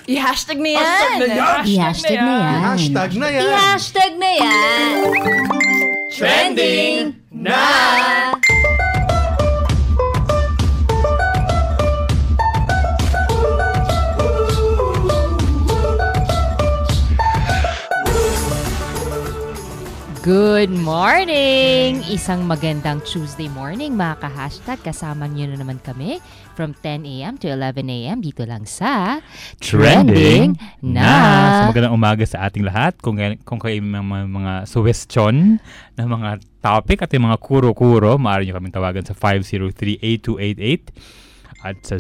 I-hashtag na yan. I-hashtag na yan. I-hashtag na yan. I-hashtag na yan. Trending na! Good morning! Isang magandang Tuesday morning mga ka-hashtag. Kasama niyo na naman kami from 10 a.m. to 11 a.m. dito lang sa Trending na! So magandang umaga sa ating lahat. Kung kayo mga suggestion na mga topic at yung mga kuro-kuro, maaari nyo kaming tawagan sa 503-8288 at sa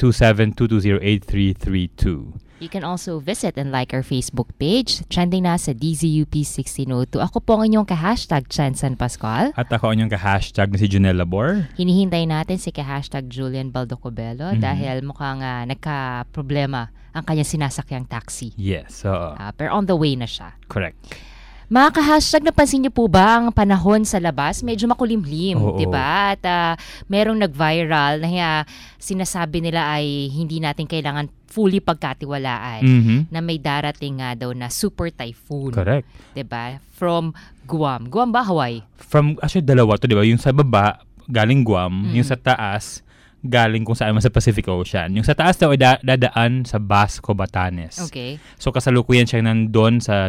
0927-220-8332. You can also visit and like our Facebook page, Trending na sa DZUP1602. Ako po ang inyong ka-hashtag, Chansan Pascual. At ako ang inyong ka-hashtag na si Junel Labor. Hinihintay natin si ka-hashtag Julian Baldocobelo dahil mukhang nagka-problema ang kanyang sinasakyang taxi. Yes. So, Pero on the way na siya. correct. Mga ka-hashtag, napansin niyo po ba ang panahon sa labas? Medyo makulimlim, Oo. diba? At merong nag-viral na sinasabi nila ay hindi natin kailangan fully pagkatiwalaan na may darating nga daw na super typhoon. Correct. Diba? From Guam. Guam ba? Hawaii? Actually, dalawa to, di ba? Yung sa baba, galing Guam. Yung sa taas, galing kung saan man sa Pacific Ocean. Yung sa taas daw ay dadaan sa Basco, Batanes. Okay. So, kasalukuyan siya nandun sa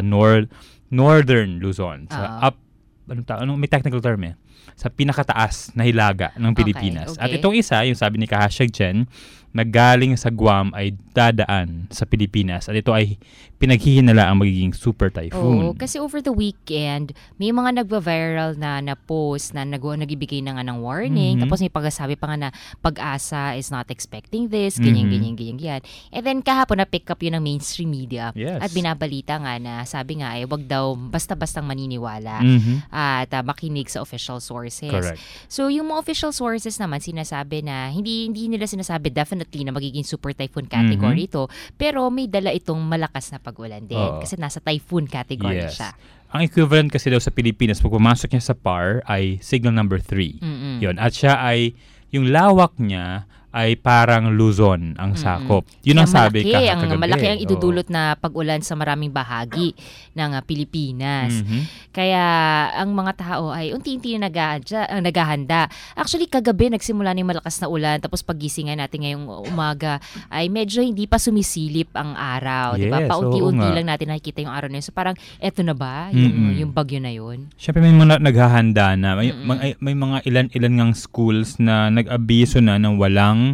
Northern Luzon. Sa may technical term sa pinakataas na hilaga ng Pilipinas. Okay. At itong isa, yung sabi ni ka-hashtag Jen, naggaling sa Guam ay dadaan sa Pilipinas. At ito ay pinaghihinala ang magiging super typhoon. Oo, kasi over the weekend, may mga nagva-viral na post na nagbibigay na nga ng warning. Tapos may pagsasabi pa nga na Pag-asa is not expecting this, ganyan. And then kahapon na-pick up yun ng mainstream media. Yes. At binabalita nga na sabi nga ay wag daw basta-bastang maniniwala at makinig sa official sources. Correct. So yung mga official sources naman sinasabi na hindi nila sinasabi definitely na magiging super typhoon category ito, pero may dala itong malakas na pag-ulan din kasi nasa typhoon category siya. Ang equivalent kasi daw sa Pilipinas pag pumasok niya sa PAR ay signal number 3. Yun. At siya ay, yung lawak niya ay parang Luzon ang sakop. Yun ang sabi kagabi. Malaki ang idudulot na pag-ulan sa maraming bahagi ng Pilipinas. Kaya ang mga tao ay unti-unti na naghahanda. Actually, kagabi nagsimula na yung malakas na ulan. Tapos paggisingan natin ngayong umaga ay medyo hindi pa sumisilip ang araw. Yes, diba? Paunti-unti lang natin nakikita yung araw na yun. So parang eto na ba yung bagyo na yun? Siyempre may mga naghahanda na. May mga ilan-ilan ngang schools na nag-abiso na ng walang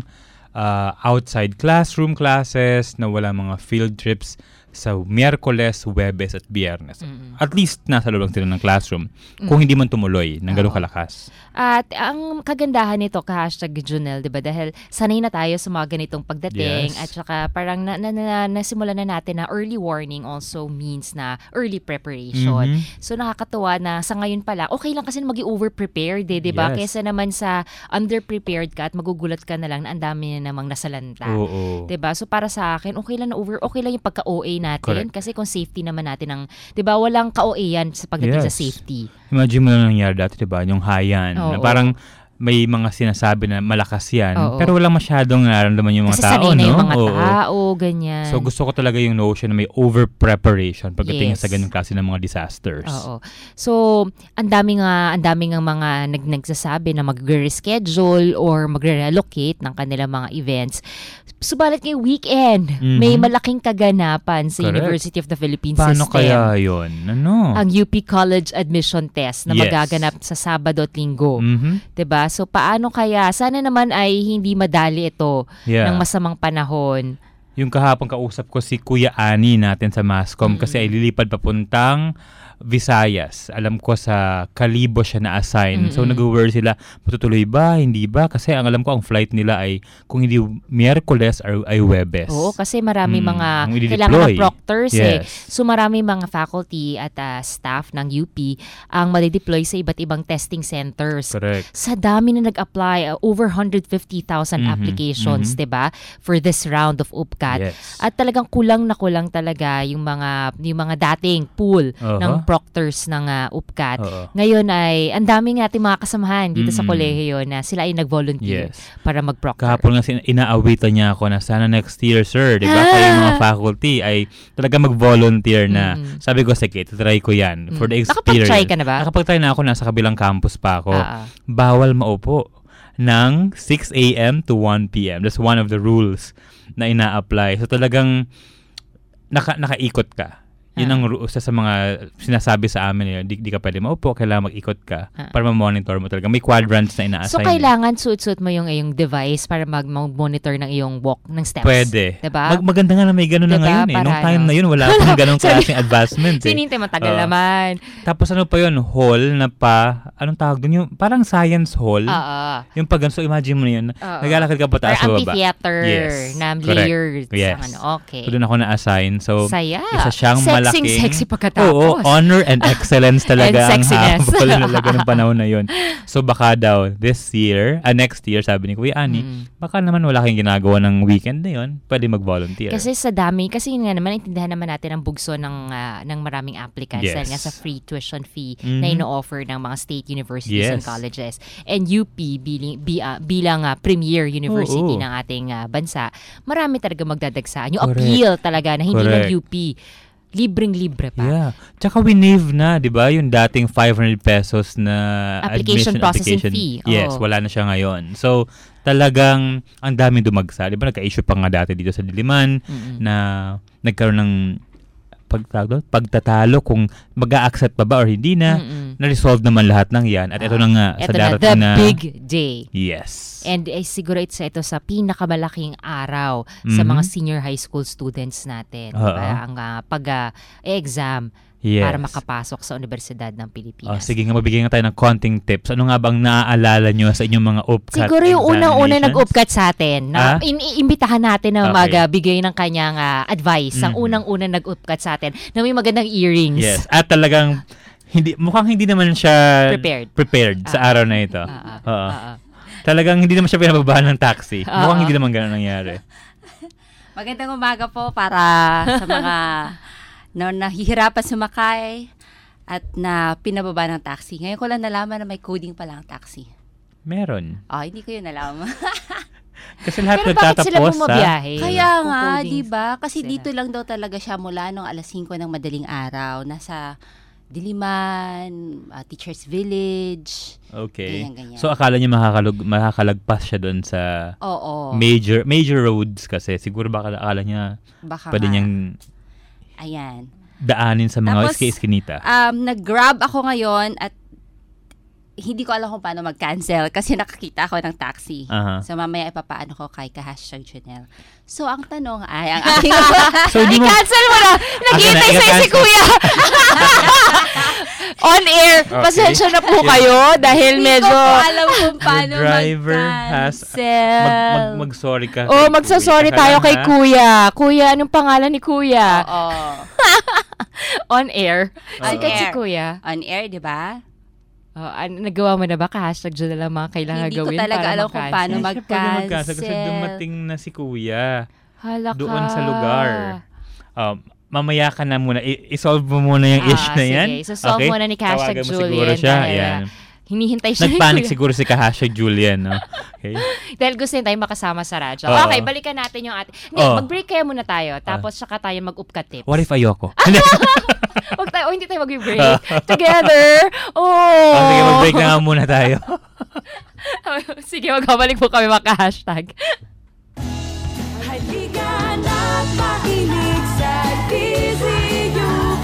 outside classroom classes, na wala mga field trips sa Miyerkules, Huwebes at Biyernes. At least nasa loob lang sila ng classroom kung hindi man tumuloy ng ganun kalakas. At ang kagandahan nito, ka-hashtag Junel, diba? Dahil sanay na tayo sa mga ganitong pagdating at saka parang nasimulan na natin na early warning also means na early preparation. So nakakatuwa na sa ngayon pala, okay lang kasi maging over-prepared diba? Yes. Kesa naman sa under-prepared ka at magugulat ka na lang na ang dami na namang nasalanta. Diba? So para sa akin, okay lang yung pagka-OA natin. Correct. Kasi kung safety naman natin diba, walang ka-OA yan sa pagdating sa safety. Imagine mo na nangyari dati, diba? Yung Haiyan. Na parang may mga sinasabi na malakas yan, pero walang masyadong nararamdaman yung mga kasi tao, sanay na yung mga tao, ganyan. So gusto ko talaga yung notion na may over-preparation pagdating sa ganyung klase ng mga disasters. So, ang daming mga nagsasabi na mag-reschedule or magre-relocate ng kanilang mga events. Subalit ngayong weekend, may malaking kaganapan sa University of the Philippines Paano System. Kaya yun? Ang UP College Admission Test na magaganap sa Sabado at Linggo. Diba? So, paano kaya? Sana naman ay hindi madali ito ng masamang panahon. Yung kahapon kausap ko si Kuya Ani natin sa Mascom kasi ay lilipad papuntang Visayas. Alam ko sa Kalibo siya na-assign. So nag-worry sila, matutuloy ba, hindi ba? Kasi ang alam ko ang flight nila ay kung hindi Miyerkules ay Huwebes. Oo, kasi marami mga kailangan ng proctors So marami mga faculty at staff ng UP ang madideploy sa iba't ibang testing centers. Correct. Sa dami na nag-apply, over 150,000 applications, 'di ba? For this round of UPCAT. ugat. Yes. At talagang kulang na kulang talaga yung mga dating pool ng proctors ng UPCAT. Ngayon ay ang daming ating mga kasamahan dito sa kolehiyo na sila ay nag-volunteer para mag-proctor. Kahapon nga inaawitan niya ako na sana next year, sir, di ba? Kayo mga faculty ay talaga mag-volunteer na. Sabi ko, sige, try ko yan for the experience. Nakapag-try ka na ba? Nakapag-try na ako, nasa kabilang campus pa ako. Bawal maupo ng 6 a.m. to 1 p.m. That's one of the rules na ina-apply. So talagang nakaikot ka. Yun ang sa mga sinasabi sa amin, di ka pwede maupo, kailangan mag-ikot ka para ma-monitor mo talaga. May quadrants na ina-assign. So, kailangan suot-suot mo yung device para mag-monitor ng iyong walk ng steps. Pwede. Diba? Maganda nga na may gano'n na ngayon eh. Nung time na yun, wala pang gano'ng klaseng advancement eh. Sinintay, matagal naman. Tapos ano pa yun? Hall na anong tawag doon? Yung parang science hall. Yung pag so imagine mo na yun. Naglalakad ka pa taas sa baba. Amphitheater na layers. Yes. Okay. So, doon ako na-assign. So, saya. Isa siyang Sexy pagkatapos. Oo, honor and excellence talaga ang sexiness. habol talaga ng panahon na yun. So baka daw next year, sabi ni Kuya Ani, baka naman wala kayong ginagawa ng weekend na yun, pwede mag-volunteer. Kasi yun nga naman, intindihan naman natin ang bugso ng maraming applicants dahil nga sa free tuition fee na ino-offer ng mga state universities and colleges. And UP bilang premier university ng ating bansa, marami talaga magdadagsaan. Yung appeal talaga na hindi lang UP, libreng-libre pa. Yeah. Tsaka winave na, di ba? Yung dating 500 pesos na application processing fee. Yes, wala na siya ngayon. So, talagang ang daming dumagsa. Di ba? Nagka-issue pa nga dati dito sa Diliman na nagkaroon ng pagtatalo kung mag-a-accept ba or hindi na. Na-resolve naman lahat ng yan. At ito na nga sa darating na the big day. Yes. And siguro ito sa pinakamalaking araw sa mga senior high school students natin. Diba? Ang pag-exam para makapasok sa Universidad ng Pilipinas. Sige nga, mabigyan nga tayo ng konting tips. Ano nga bang naaalala nyo sa inyong mga UPCAT siguro yung unang-una nag-UPCAT sa atin. Na iimbitahan natin na magbigay ng kanyang advice. Ang unang-una nag-UPCAT sa atin na may magandang earrings. Yes. At talagang mukhang hindi naman siya prepared sa araw na ito. Talagang hindi naman siya pinababaan ng taxi. Mukhang hindi naman gano'n nangyari. Magandang umaga po para sa mga nahihirapan sumakay at na pinababa ng taxi. Ngayon ko lang nalaman na may coding pala ang taxi. Meron. Hindi ko yun nalaman. Kasi lahat pero bakit sila bumabiyahe? Kaya nga, di ba? Kasi dito lang daw talaga siya mula nung alas 5 ng madaling araw. Nasa Diliman, Teachers Village. Okay. Ganyan. So akala niya makakalagpas siya doon sa major roads kasi siguro baka akala niya pwede niyang daanin sa mga iskinita. Nag-grab ako ngayon at hindi ko alam kung paano mag-cancel kasi nakakita ako ng taxi. So mamaya ipapaano ko kay #Junel. So ang tanong ay, ang aking cancel mo na! Naghihintay sa'yo si Kuya! On air, pasensya na po kayo dahil medyo... Hindi ko alam kung paano mag-cancel. Mag-sorry ka. Magsasorry tayo kay Kuya. Kuya, anong pangalan ni Kuya? On air. Sikat si Kuya. On air, di ba? Nagawa mo na ba #Junel ang mga kailangan gawin? Hindi ko talaga alam kung paano mag-cancel. Kasi dumating na si Kuya. Hala ka. Doon sa lugar. Mamaya ka na muna. I-solve mo muna yung issue na yan. Sige. So, solve muna ni Tawagan mo Julian. siguro siya. Ayan. Hinihintay siya. Nagpanic siguro si Julian. No? Okay. Dahil gusto niya tayo makasama sa radyo. Okay, balikan natin yung ating... mag-break kaya muna tayo. Tapos saka tayo mag-UPCAT tips. What if ayoko? Hindi tayo mag-break. Together. Sige, mag-break na nga muna tayo. Sige, magbabalik po kami maka #. Halika na't makinig sa DZUP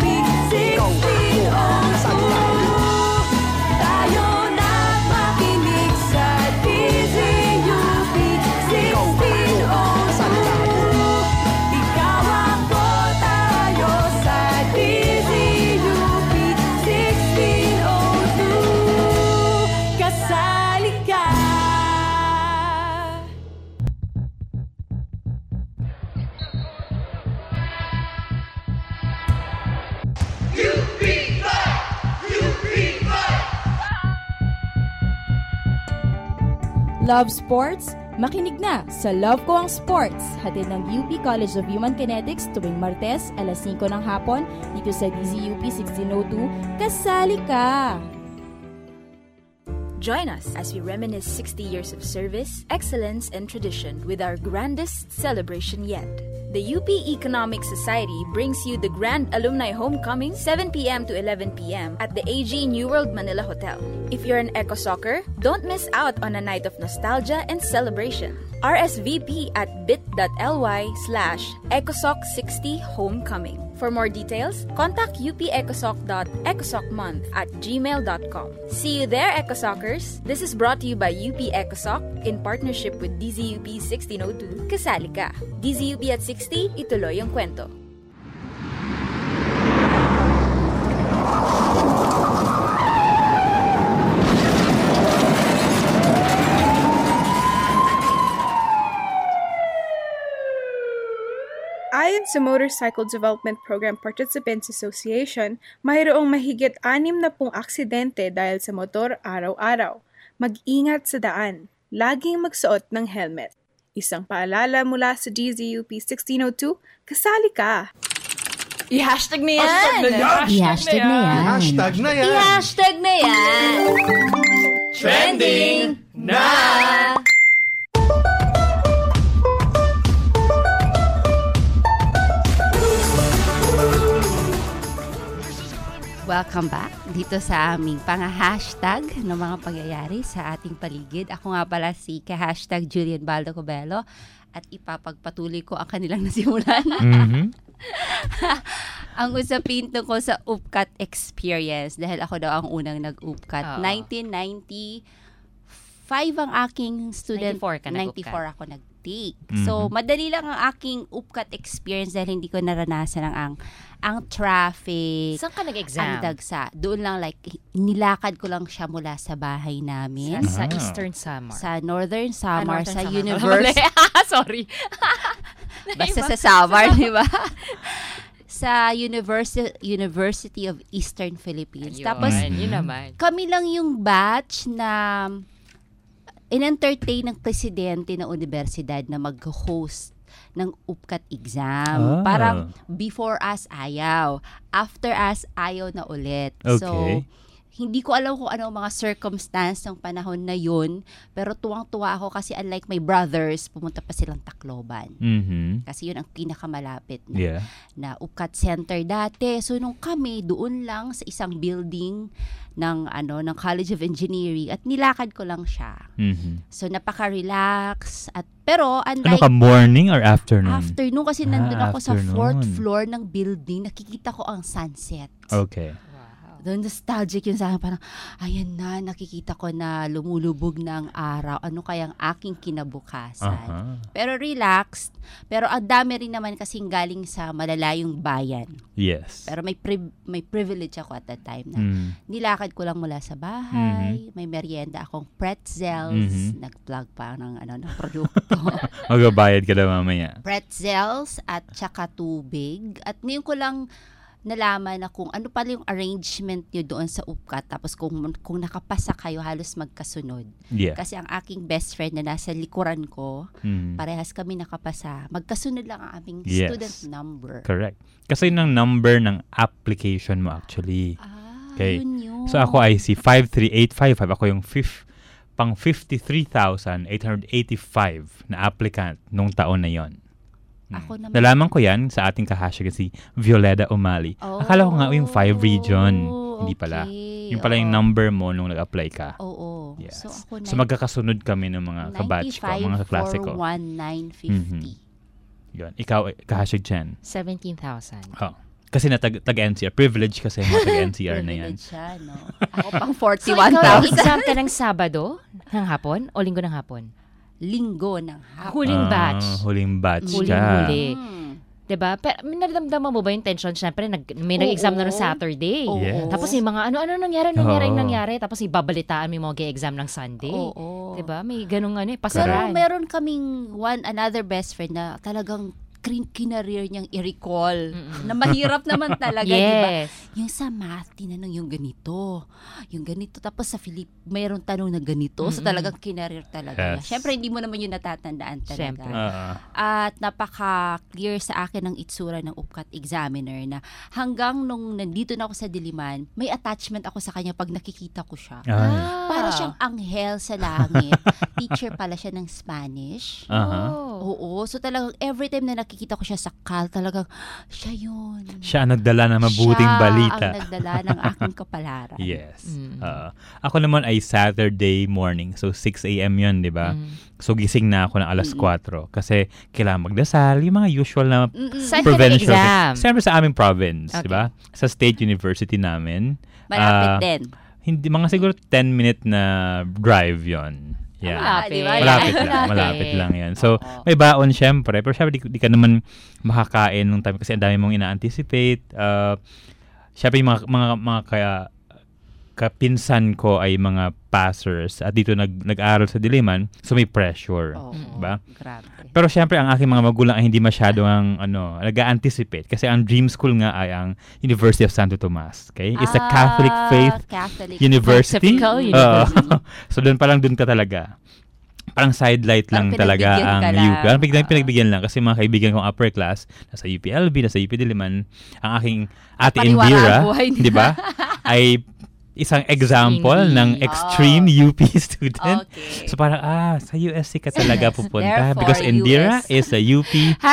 1602. Tayo na't makinig sa DZUP 1602. Ikaw ako, tayo sa DZUP 1602. Kasali ka. Love sports? Makinig na sa Love Ko Ang Sports, hatid ng UP College of Human Kinetics tuwing Martes, alas 5 ng hapon, dito sa DZUP 1602. Kasali ka! Join us as we reminisce 60 years of service, excellence, and tradition with our grandest celebration yet. The UP Economic Society brings you the Grand Alumni Homecoming, 7 p.m. to 11 p.m. at the AG New World Manila Hotel. If you're an Eco Soccer, don't miss out on a night of nostalgia and celebration. RSVP at bit.ly/EcoSoc60 Homecoming. For more details, contact upecosoc.ecosocmonth@gmail.com. See you there, Ecosockers! This is brought to you by UP Ecosoc in partnership with DZUP 1602. Kasali ka! DZUP at 60, ituloy ang kwento. Ayon sa Motorcycle Development Program Participants Association, mayroong mahigit 60 aksidente dahil sa motor araw-araw. Mag-ingat sa daan. Laging magsuot ng helmet. Isang paalala mula sa DZUP 1602, kasali ka! I-hashtag na yan! I-hashtag na yan. Hashtag na yan. I-hashtag na yan! Trending na! Welcome back dito sa aming pang-hashtag ng mga pangyayari sa ating paligid. Ako nga pala si ka-hashtag Julian Baldo Cobelo at ipapagpatuloy ko ang kanilang nasimulan. Ang usapin tungkol sa UPCAT experience dahil ako daw ang unang nag-UPCAT. 1995 ang aking student. 94 ka nag-UPCAT. 94 ako nag-take. So, madali lang ang aking UPCAT experience dahil hindi ko naranasan ang traffic. Saan ka nag-exam? Ang dagsa. Doon lang nilakad ko lang siya mula sa bahay namin. Sa Eastern Samar. Sa Northern Samar, sa Northern University. Sorry. Basta sa Samar, di ba? Sa University of Eastern Philippines. Ayun, Tapos, yun naman. kami lang yung batch na in-entertain ng presidente ng universidad na mag-host ng UPCAT exam. Parang before us, ayaw. After us, ayaw na ulit. Okay. So, hindi ko alam kung ano ang mga circumstance ng panahon na yun, pero tuwang-tuwa ako kasi unlike my brothers, pumunta pa silang Tacloban. Kasi yun ang pinakamalapit na UPCAT center dati. So, nung kami, doon lang sa isang building ng College of Engineering at nilakad ko lang siya. So, napaka-relax pero unlike... Ano ka, morning or afternoon? Afternoon kasi nandun ako sa afternoon. 4th floor ng building. Nakikita ko ang sunset. Okay. Doon nostalgic yun sa akin. Parang, ayan na, nakikita ko na lumulubog na ang araw. Ano kayang aking kinabukasan? Pero relaxed. Pero ang dami rin naman kasing galing sa malalayong bayan. Yes. Pero may privilege ako at that time na nilakad ko lang mula sa bahay. May merienda akong pretzels. Nag-plug pa ng produkto. Magbabayad ka na mamaya. Pretzels at saka tubig. At ngayon ko lang nalaman na kung ano pala yung arrangement nyo doon sa UPCAT. Tapos kung nakapasa kayo, halos magkasunod. Yeah. Kasi ang aking best friend na nasa likuran ko, parehas kami nakapasa. Magkasunod lang ang aming student number. Correct. Kasi yun ang number ng application mo actually. Okay. Yun. So ako ay si 53855. Ako yung pang 53,885 na applicant nung taon na yon. Ako naman. Nalaman ko yan sa ating kahashtag si Violeta Umali. Akala ko nga yung 5 region. Hindi pala. Yung pala yung number mo nung nag-apply ka. Oo. Yes. So, ako so magkakasunod kami ng mga kabatch ko, mga kaklase ko. 95,41950. Yun. Ikaw, kahashtag Chen. 17,000. Oh. Kasi tag-NCR. Privilege kasi mga tag-NCR na yan. Privilege siya, no? Ako pang So, ikaw 41,000. exam ka ng Sabado ng hapon o Linggo ng hapon? Linggo ng hapon. Huling batch. Huling batch ka. Huling-huli. Diba? Pero naramdaman mo ba yung tension? Siyempre, may nag-exam na noong Saturday. Yes. Tapos yung mga ano nangyari. Tapos ibabalitaan mo yung mga exam ng Sunday. Diba? May ganung pasaran. Pero meron kaming another best friend na talagang kinareer niyang i-recall. Na mahirap naman talaga, Yes. di ba? Yung sa math, tinanong yung ganito. Yung ganito. Tapos sa mayroong tanong na ganito. So talagang kinareer talaga. Yes. Siyempre, hindi mo naman yun natatandaan talaga. Siyempre. At napaka-clear sa akin ng itsura ng UPCAT examiner na hanggang nung nandito na ako sa Diliman, may attachment ako sa kanya pag nakikita ko siya. Para siyang anghel sa langit. Teacher pala siya ng Spanish. Oo. So talagang every time na nakikita ko siya sa CAL, talagang siya yun. Siya ang nagdala ng mabuting balita. Siya ang nagdala ng aking kapalaran. Yes. Ako naman ay Saturday morning. So 6 a.m. yun, di ba? So gising na ako ng alas 4 kasi kailangan magdasal, yung mga usual na provincial exam. Siyempre sa aming province, di ba? Sa state university namin. Malapit din. Hindi, mga siguro 10-minute na drive yon. Yeah. Malapit lang yan. So, may baon syempre. Pero syempre, di ka naman makakain nung time kasi ang dami mong ina-anticipate. Syempre, yung mga kapinsan ko ay mga passers at dito nag-aral sa Diliman, so may pressure. Diba? Grabe. Pero syempre, ang aking mga magulang ay hindi masyado nag-anticipate kasi ang dream school nga ay ang University of Santo Tomas. Okay? It's a Catholic faith university. So, doon ka talaga. Parang sidelight lang talaga ang UP. Parang pinagbigyan lang kasi mga kaibigan kong upper class, nasa UPLB, nasa UP Diliman, ang aking ate Indira, di ba, ay isang example ng extreme UP student. Okay. So parang, sa USC ka talaga pupunta. Because Indira is a UP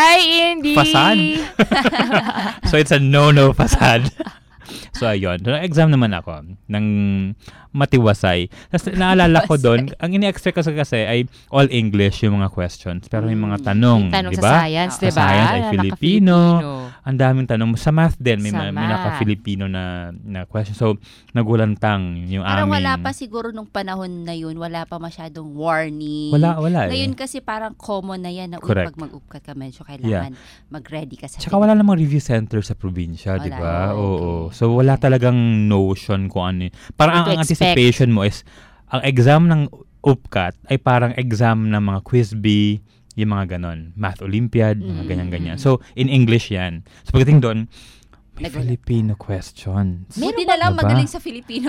facade. So it's a no-no facade. So ayun, exam naman ako ng matiwasay. Tapos naalala ko doon, ang ini-expect ko kasi ay all English yung mga questions. Pero may mga tanong, di ba? Sa science, di ba? Sa science ay Filipino. Ang daming tanong. Sa math din, may naka-Filipino na question. So, nagulantang yung parang aming... wala pa siguro nung panahon na yun, wala pa masyadong warning. Wala Ngayon kasi parang common na yan na pag mag-UPCAT ka, medyo kailangan mag-ready ka sa... Tsaka wala namang review center sa probinsya, di ba? Oo. So, wala talagang notion kung ano yun. Parang ang anticipation mo is, ang exam ng UPCAT ay parang exam ng mga quiz bee, yung mga ganon. Math Olympiad, mga ganyan-ganyan. So, in English yan. So, pagdating doon, may Filipino questions. Buti na lang magaling sa Filipino.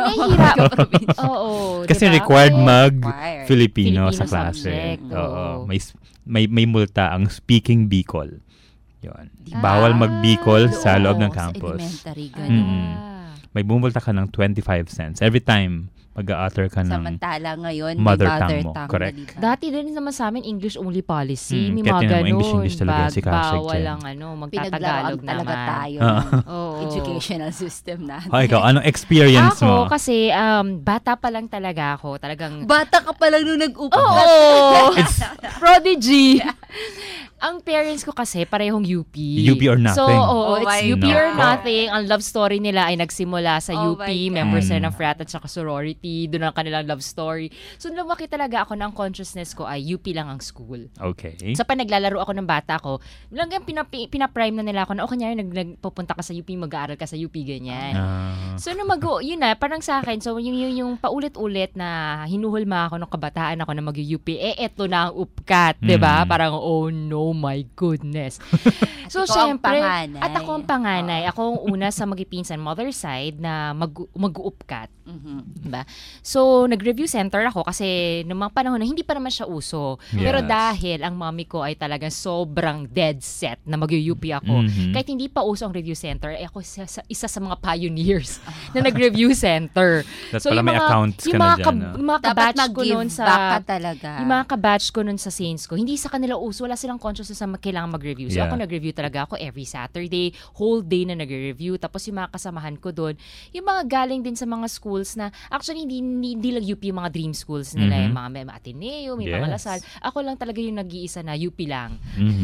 Oo. Kasi required mag-Filipino sa klase. Oo. May multa ang speaking Bicol. Yun. Bawal mag-Bicol sa loob ng campus. Elementary, ganun. May bumulta ka ng 25 cents every time mag-a-utter ka ng samantala ngayon mother tongue mo. Correct. Dati din naman sa amin English only policy. May mga ganun. English talaga si Kasek. Bawal lang magtatagalog naman. Talaga tayo. Educational system natin. Ikaw, anong experience mo? Ako kasi bata pa lang talaga ako. Talagang bata ka pa lang nung nag-UPCAT. It's prodigy. Ang parents ko kasi parehong UP. UP or nothing. So, it's UP or nothing. Ang love story nila ay nagsimula sa UP. Members na ng frat at saka sorority. Doon ang kanilang love story. So, lumaki talaga ako ng consciousness ko ay UP lang ang school. Okay. So, pag naglalaro ako ng bata ko, hanggang pinaprime na nila ako na, kunyari, nagpupunta ka sa UP, mag-aaral ka sa UP, ganyan. So, yun na, parang sa akin, so, yung paulit-ulit na hinuhulma ako ng kabataan ako na mag-UP, eto na ang UPCAT, diba? Parang, oh no, my goodness. So, syempre, at ako ang panganay. Ako ang una sa magipinsan mother side na mag-UPCAT. Diba? So, nag-review center ako kasi noong mga panahon na hindi pa naman siya uso. Yes. Pero dahil ang mami ko ay talagang sobrang dead set na mag-UP ako, kahit hindi pa uso ang review center, ako isa sa mga pioneers na nag-review center. So, yung mga accounts ka na dyan. Yung mga kabatch ko noon sa... talaga. Yung mga kabatch ko noon sa Saints ko, hindi sa kanila uso. Wala silang conscious sa kailangan mag-review. So, ako nag-review talaga ako every Saturday, whole day na nag-review. Tapos yung mga kasamahan ko doon, yung mga galing din sa mga schools na, actually, hindi lang UP yung mga dream schools nila. Yung mga may Ateneo, may mga Lasal. Ako lang talaga yung nag-iisa na UP lang.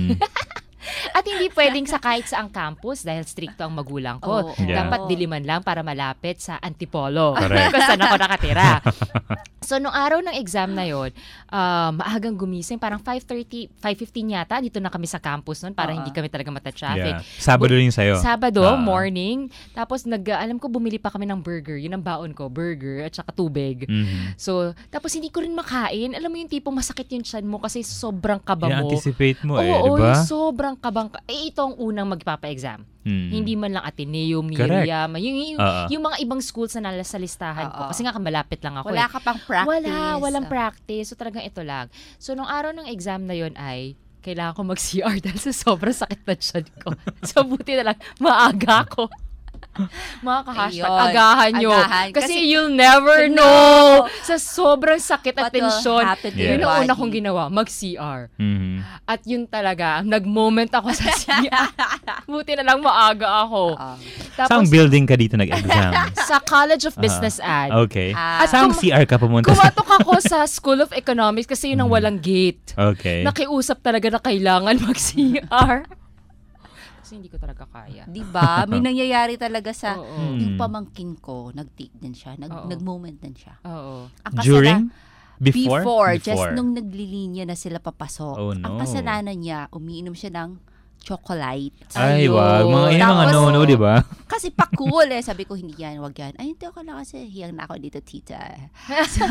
At hindi pwedeng sa kahit saang campus dahil stricto ang magulang ko. Dapat Diliman lang para malapit sa Antipolo. Kung saan ako nakatira. So, nung araw ng exam na yon, maagang gumising. Parang 5:15 yata. Dito na kami sa campus nun para hindi kami talaga mata-traffic. Sabado rin sa'yo? Sabado, morning. Tapos, alam ko, bumili pa kami ng burger. Yun ang baon ko, burger at saka tubig. So, tapos hindi ko rin makain. Alam mo yung tipong masakit yung tiyan mo kasi sobrang kaba mo. I-anticipate mo diba? Sobrang sobrang kabang, ito ang unang magpapa-exam. Hindi man lang Ateneo, Miriam, yung mga ibang schools na nasa listahan ko. Kasi nga malapit lang ako. Wala ka pang practice. Walang practice. So talagang ito lang. So nung araw ng exam na yun ay kailangan ko mag-CR dahil sa sobrang sakit na tiyan ko. So buti na lang, maaga ako. Mga ka-hashtag, agahan nyo. Kasi you'll never know. Sa sobrang sakit at tensyon, yun ang una kong ginawa, mag-CR. At yun talaga, nag-moment ako sa CR. Buti na lang maaga ako. Tapos, saan building ka dito nag-exam? Sa College of Business Ad. Okay. At saan CR ka pumunta? Kumatok ako sa School of Economics kasi yun ang walang gate. Okay. Nakiusap talaga na kailangan mag-CR. Kasi hindi ko talaga kaya. Diba? May nangyayari talaga sa yung pamangkin ko, nag-take din siya, nag-moment din siya. Oo. During? Before? Just nung naglilinya na sila papasok. Oh, no. Ang kasalanan niya, umiinom siya ng chocolate. Ay, wag. Mga no-no, di ba? Kasi pa-cool eh. Sabi ko, hindi yan, wag yan. Ay, hindi ako lang kasi hiyang na ako dito, tita. So,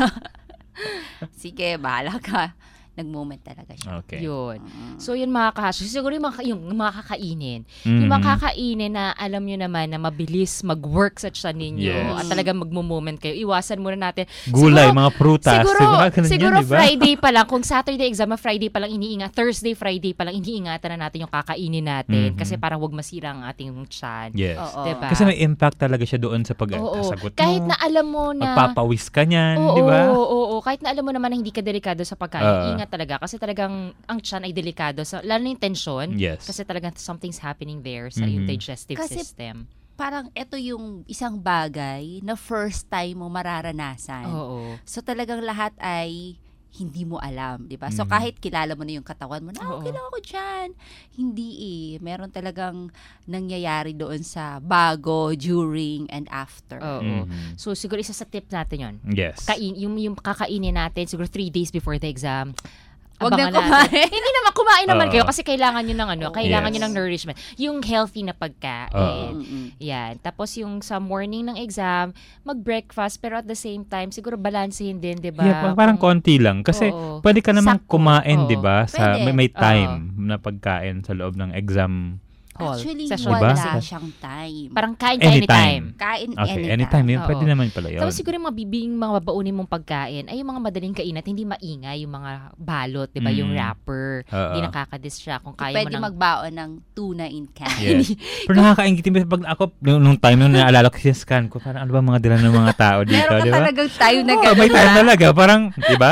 sige, bahala ka. Nag-moment talaga siya. Okay. Yun. So, yun mga kahasyo. Siguro yung mga kakainin. Yung mga kakainin na alam nyo naman na mabilis mag-work sa tiyan ninyo at talagang mag-moment kayo. Iwasan muna natin. Gulay, mga prutas. Siguro diba? Friday pa lang. Kung Saturday exam, Friday pa lang iniingat. Thursday, Friday pa lang iniingatan na natin yung kakainin natin. Kasi parang wag masira ang ating tiyan. Yes. Diba? Kasi may impact talaga siya doon sa pagkasagot mo. Kahit na alam mo na magpapawis ka niyan, di ba? Oo. Kahit na alam mo naman na hindi ka delikado sa pagkain, ingat talaga kasi talagang ang tiyan ay delikado lalo na yung tension kasi talagang something's happening there sa yung digestive system. Parang ito yung isang bagay na first time mo mararanasan. So talagang lahat ay hindi mo alam, di ba? So kahit kilala mo na yung katawan mo, okay lang ako dyan. Hindi meron talagang nangyayari doon sa bago, during, and after. So siguro isa sa tip natin yun. Yes. Yung kakainin natin siguro 3 days before the exam. Huwag na kumain. Hindi naman, kumain naman kayo kasi kailangan nyo ng kailangan nyo ng nourishment. Yung healthy na pagkain. Yan. Tapos yung sa morning ng exam, mag-breakfast pero at the same time, siguro balansehin din, di ba? Yeah, parang konti lang. Kasi pwede ka namang kumain, di ba? May time na pagkain sa loob ng exam. Actually, session. wala siyang time. Parang kain anytime. Kain anytime. Pwede naman pala yun. Tapos siguro yung mga babaunin mong pagkain ay yung mga madaling kain at hindi maingay, yung mga balot, di ba? Yung wrapper. Hindi nakakadistract. Kung kaya pwede magbaon ng tuna in can. Yes. Pero nakakaingitin pag ako, nung time nung naalala ko siya scan ko, parang ano ba mga dila ng mga tao dito, di ba? Meron ka talagang time na gano'n. May time talaga. Parang, di ba?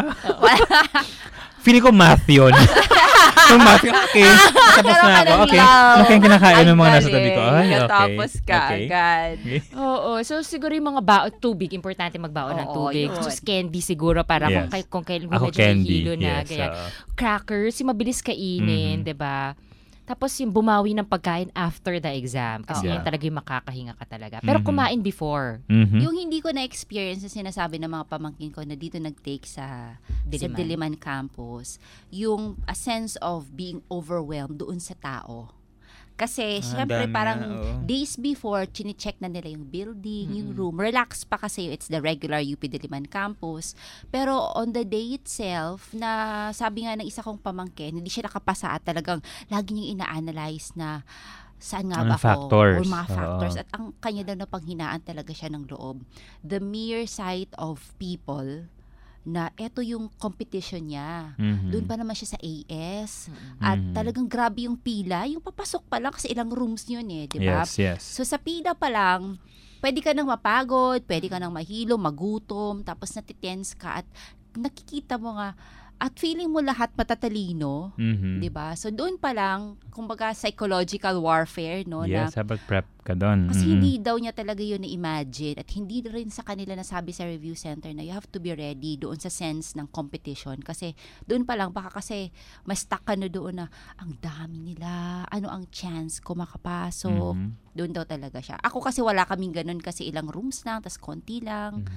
Feeling ko math yun. Yung math, okay. Tapos na ako. Okay. Okay yung kinakain ng mga nasa tabi ko. Ay, okay. Tapos ka agad. Oo. So, siguro yung mga tubig. Importante magbaon ng tubig. So, candy siguro para kung kailan medyo hihilo na. Crackers, yung mabilis kainin, diba? Tapos yung bumawi ng pagkain after the exam. Kasi yun talaga yung makakahinga ka talaga. Pero kumain before. Yung hindi ko na-experience na sinasabi ng mga pamangkin ko na dito nag-take sa Diliman campus, yung a sense of being overwhelmed doon sa tao. Kasi, syempre, parang days before, chine-check na nila yung building, yung room. Relax pa kasi it's the regular UP Diliman campus. Pero on the day itself, na sabi nga ng isa kong pamangkin, hindi siya nakapasa at talagang lagi niyang ina-analyze na saan nga ba ako? Or mga factors. At ang kanya daw na panghinaan talaga siya ng loob. The mere sight of people na eto yung competition niya. Doon pa naman siya sa AS. At talagang grabe yung pila. Yung papasok pa lang kasi ilang rooms yun di ba? Yes. So sa pila pa lang, pwede ka nang mapagod, pwede ka nang mahilo, magutom, tapos natitense ka at nakikita mo nga at feeling mo lahat matatalino, 'di ba? So doon pa lang, kumbaga psychological warfare, no? Yes, habang prep ka doon. Kasi hindi daw niya talaga yun na-imagine at hindi rin sa kanila nasabi sa review center na you have to be ready doon sa sense ng competition. Kasi doon pa lang, baka kasi mas stuck ka na doon na ang dami nila, ano ang chance ko makapasok. Doon daw talaga siya. Ako kasi wala kaming ganun kasi ilang rooms lang, tas konti lang.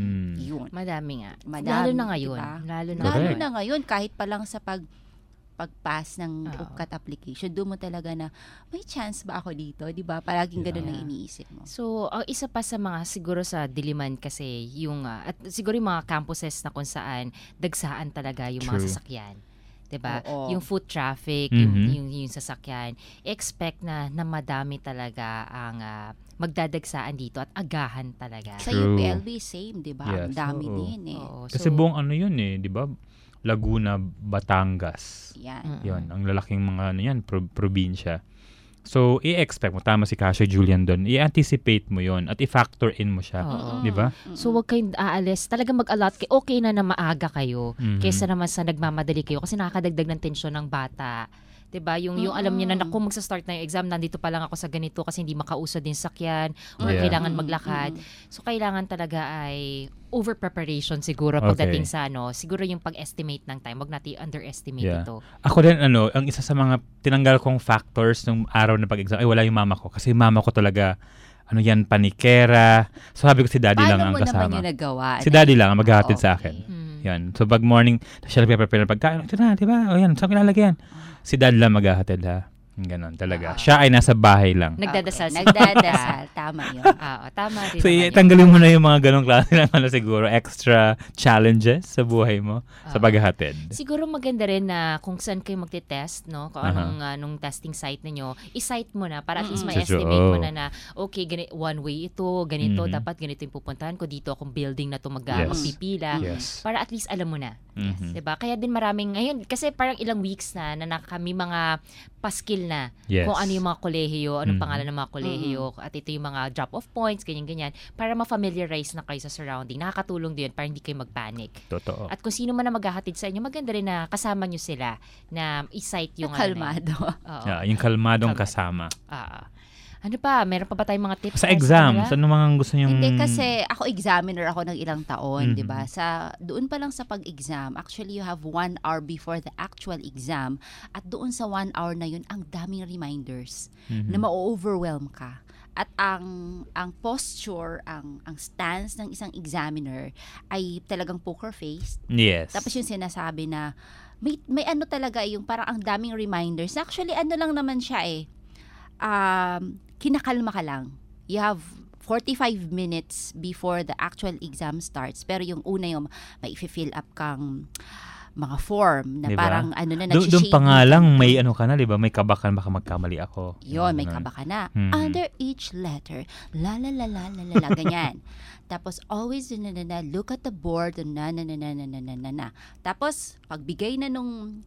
Yun. Madami nga. Madami, lalo na ngayon. Diba? Lalo na ngayon, kahit pa lang sa pag-pass ng UPCAT application, doon mo talaga na, may chance ba ako dito? Diba? Palaging ganun ang iniisip mo. So, isa pa sa mga, siguro sa Diliman kasi, yung, at siguro yung mga campuses na kung saan, dagsaan talaga yung mga sasakyan. 'Diba? Oo. Yung foot traffic, yung sasakyan, expect na madami talaga ang magdadagsaan dito at agahan talaga. Sa UPLB, same, di ba? Yes. Ang dami din eh. Oo, Kasi buong ano yun eh, di ba? Laguna, Batangas. Yan. Yun, ang lalaking mga ano yan, probinsya. So, i-expect mo, tama si Cassia Julian doon, i-anticipate mo yon at i-factor in mo siya. Di ba? So, wag kayong aalis. Talaga mag-allot kayo. Okay na maaga kayo kaysa naman sa nagmamadali kayo kasi nakakadagdag ng tensyon ng bata. 'Di ba? Yung alam niya na kung magsa-start na yung exam, nandito pa lang ako sa ganito kasi hindi makausad din sakyan or kailangan maglakad. So kailangan talaga ay over preparation siguro pagdating sa siguro yung pag-estimate ng time. Wag natin underestimate ito. Ako din ang isa sa mga tinanggal kong factors nung araw na pag-exam ay wala yung mama ko kasi mama ko talaga panikera. So sabi ko si daddy lang ang kasama. Paano mo naman yung nagawa? Si daddy lang ang maghahatid sa akin. Yan. So pag morning, siya nagpe-prepare ng pagkain. Ito na, di ba? O yan, saan kilalagyan? Si dad lang maghahatid ha. Ganon talaga. Siya ay nasa bahay lang. Nagdadasal. Nagdadasal. Tama yun. Tama rin. So, tanggalin mo na yung mga ganong klase ng siguro extra challenges sa buhay mo sa paghahatid. Siguro maganda rin na kung saan kayo magte-test, no? Kung anong testing site ninyo, i-site mo na para at least ma-estimate mo na okay, one way ito, ganito, dapat ganito yung pupuntahan ko, dito akong building na ito magpipila. Para at least alam mo na. Diba? Kaya din maraming, ngayon, kasi parang ilang weeks na kami mga paskil na kung ano yung mga kolehiyo, anong pangalan ng mga kolehiyo, at ito yung mga drop-off points, ganyan-ganyan, para ma-familiarize na kayo sa surrounding. Nakakatulong din para hindi kayo mag-panic. Totoo. At kung sino man na maghahatid sa inyo, maganda rin na kasama nyo sila na i-cite yung kalmado. Yung kalmadong kasama. Ano pa? Meron pa ba tayong mga tips? Sa exam, sa mga gusto nyong... Hindi, kasi ako examiner ako ng ilang taon, di ba? Doon pa lang sa pag-exam, actually you have 1 hour before the actual exam, at doon sa 1 hour na yun, ang daming reminders na ma-overwhelm ka. At ang posture, ang stance ng isang examiner ay talagang poker face. Yes. Tapos yung sinasabi na may ano talaga yung parang ang daming reminders. Actually, ano lang naman siya kinakalma ka lang. You have 45 minutes before the actual exam starts. Pero yung una yung may fill up kang mga form na diba? Parang nag-shade. Doon pa nga lang may ka na, diba? May kabakan, baka magkamali ako. Yun, may kabakan na. Under each letter, la, ganyan. Tapos, always, look at the board, na. Tapos, pagbigay na nung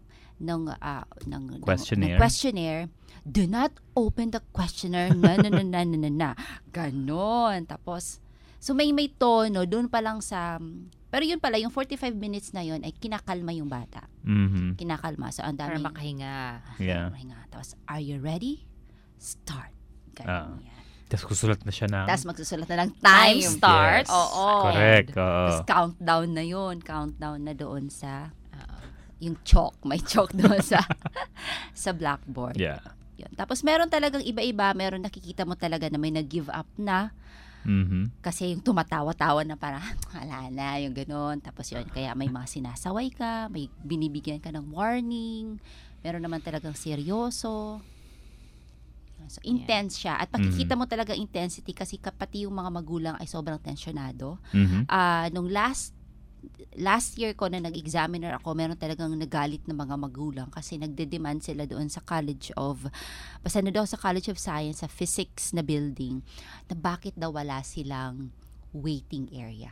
questionnaire, do not open the questionnaire, na. Ganon. Tapos, so may tono, doon pa lang sa... Pero yun pala, yung 45 minutes na yun ay kinakalma yung bata. Kinakalma. So, ang dami... Para makahinga. Tapos, are you ready? Start. Ganyan. Tapos susulat na siya na... Tapos magsusulat na ng time starts. Yes. Oo. Correct. Tapos countdown na yun. Countdown na doon sa... yung chalk. May chalk doon sa blackboard. Yeah. Yun. Tapos meron talagang iba-iba. Meron nakikita mo talaga na may nag-give up na. Kasi yung tumatawa-tawa na parang wala na, yung gano'n. Tapos yun, kaya may mga sinasaway ka, may binibigyan ka ng warning, meron naman talagang seryoso. So, intense siya. At makikita mo talaga intensity kasi pati yung mga magulang ay sobrang tensyonado. Nung last year ko na nag-examiner ako, meron talagang nagalit na mga magulang kasi nagde-demand sila doon sa College of Science, sa physics na building, na bakit daw wala silang waiting area.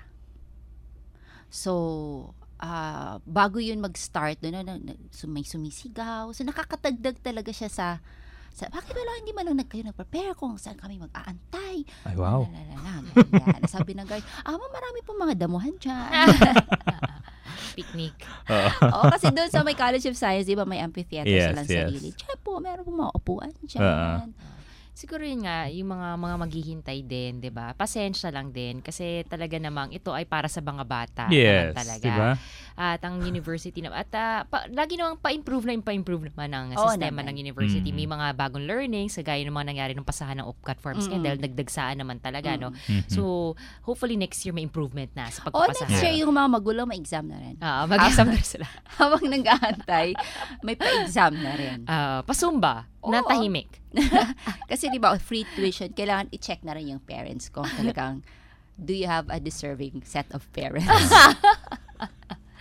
So, bago yun mag-start, may sumisigaw. So, nakakatagdag talaga siya sa bakit wala hindi man lang kayo nag-prepare kung saan kami mag-aantay. Ay, wow. Sabi ng guard, marami po mga damuhan dyan. Picnic. Kasi doon sa may College of Science, di ba may amphitheater silang sarili. Diyan po, meron po mga upuan dyan. Siguro yun nga, yung mga maghihintay din, di ba? Pasensya lang din kasi talaga namang ito ay para sa mga bata. Yes, talaga. Diba? At ang university naman, lagi namang pa-improve naman ng sistema ng university. May mga bagong learnings, gaya ng mga nangyari ng pasahan ng OPCAT forms dahil nagdagsaan naman talaga, no? So, hopefully next year may improvement na sa pagpapasahan. Next year yung mga magulang may exam na rin. Mag-exam na rin sila. Habang nag-aantay, may pa-exam na rin. Pasumba. Na tahimik. Kasi di ba, free tuition, kailangan i-check na rin yung parents ko. Talagang, do you have a deserving set of parents?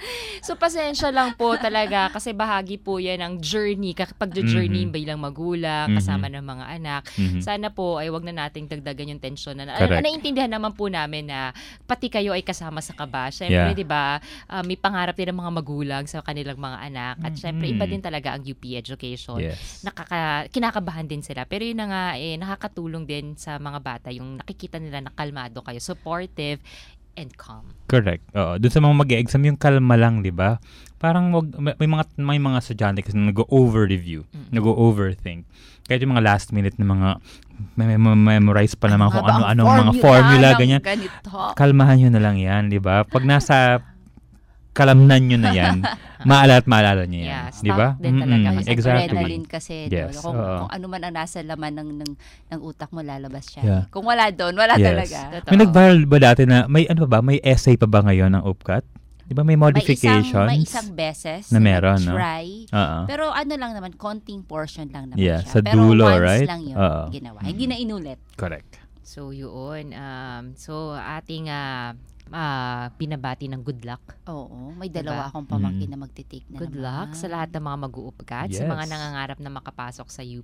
So, pasensya lang po talaga kasi bahagi po yan ng journey. Pag-journey bilang magulang, kasama ng mga anak. Sana po ay wag na nating dagdagan yung tensyon. Naiintindihan naman po namin na pati kayo ay kasama sa kaba. Siyempre, di ba, may pangarap din ng mga magulang sa kanilang mga anak. At siyempre, iba din talaga ang UP education. Yes. Kinakabahan din sila. Pero yun na nga, nakakatulong din sa mga bata yung nakikita nila na kalmado kayo, supportive, and calm. Correct. Doon sa mga mag-e-exam, yung kalma lang, di ba? Parang may mga estudyante kasi nag-over-review, nag-overthink. Kahit yung mga last minute na mga memorize pa naman kung ano-ano mga formula, ganyan. Ganito. Kalmahan nyo na lang yan, di ba? Pag nasa kalamnan nyo na yan, maalala nyo yan. Yeah, di ba? Din talaga. Kasi exactly. adrenaline kasi. Yes. Kung ano man ang nasa laman ng utak mo, lalabas siya. Yeah. Kung wala doon, wala talaga. May nag-viral ba dati na, may essay pa ba ngayon ng UPCAT? Di ba may modifications? May isang beses na meron, try. No? Pero ano lang naman, konting portion lang naman siya. Sa pero dulo, once right? lang yun ginawa. Hindi na inulit. Correct. So, yun. So, ating binabati ng good luck. Oo. May dalawa akong pamangkin na magtitake na good naman. luck sa lahat ng mga mag-uupkat, sa mga nangangarap na makapasok sa UP.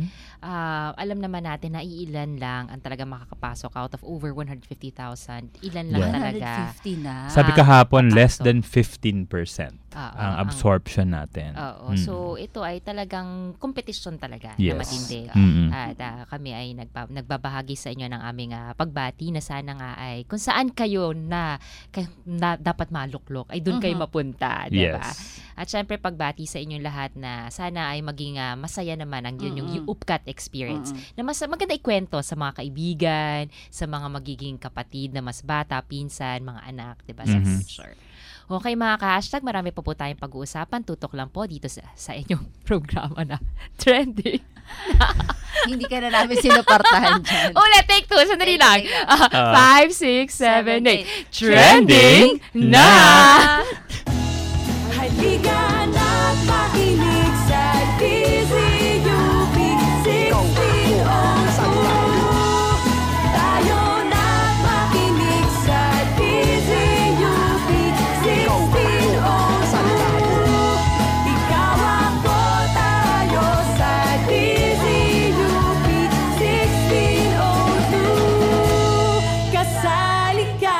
Alam naman natin na iilan lang ang talaga makakapasok out of over 150,000. Ilan lang talaga. 150 na. Sabi kahapon, less than 15% ang absorption natin. Oo. So, ito ay talagang competition talaga na matindi. At kami ay nagbabahagi sa inyo ng aming pagbati na sana nga ay kung saan kayo na dapat maluklok ay doon kayo mapunta, diba? Yes. At syempre pagbati sa inyong lahat na sana ay maging masaya naman ang yun yung UPCAT experience. Na mas maganda ikwento sa mga kaibigan, sa mga magiging kapatid na mas bata, pinsan, mga anak, diba, sa future. Okay mga ka-hashtag, marami pa po tayong pag-uusapan. Tutok lang po dito sa inyong programa na Trending. Hindi ka na namin sinuportahan dyan. Ulit, take two. Sandali lang. 5, 6, 7, 8. Trending na! Halika na't makinig sa DZUP 1602. Tayo na't makinig sa DZUP 1602. Ikaw ako, tayo sa DZUP 1602. Kasali ka.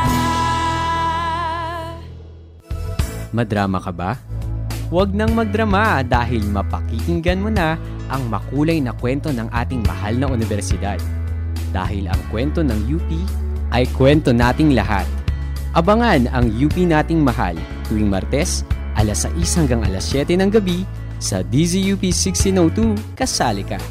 Madrama ka ba? Huwag nang magdrama dahil mapakikinggan mo na ang makulay na kwento ng ating mahal na universidad. Dahil ang kwento ng UP ay kwento nating lahat. Abangan ang UP nating mahal tuwing Martes, alas 6 hanggang alas 7 ng gabi sa DZUP 1602, Kasali Ka.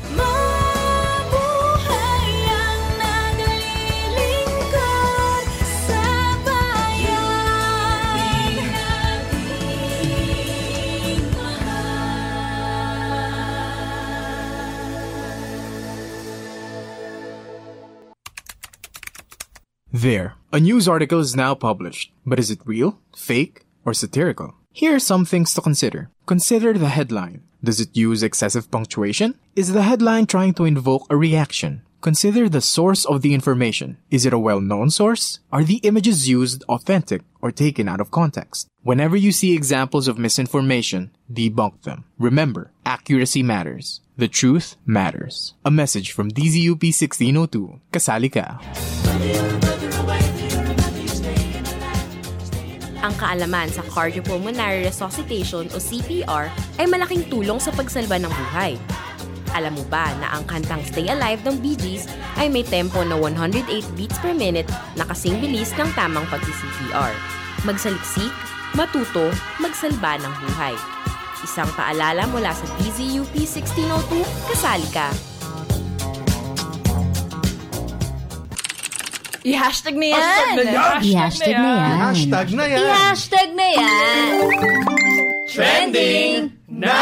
There, a news article is now published. But is it real, fake, or satirical? Here are some things to consider. Consider the headline. Does it use excessive punctuation? Is the headline trying to invoke a reaction? Consider the source of the information. Is it a well-known source? Are the images used authentic or taken out of context? Whenever you see examples of misinformation, debunk them. Remember, accuracy matters. The truth matters. A message from DZUP 1602. Kasali Ka. Ang kaalaman sa cardiopulmonary resuscitation o CPR ay malaking tulong sa pagsalba ng buhay. Alam mo ba na ang kantang Stay Alive ng Bee Gees ay may tempo na 108 beats per minute na kasing bilis ng tamang pag-CPR? Magsaliksik, matuto, magsalba ng buhay. Isang paalala mula sa DZUP 1602, Kasali Ka. I-hashtag na yan! I-hashtag na yan! I-hashtag na yan! I-hashtag na yan! Trending na!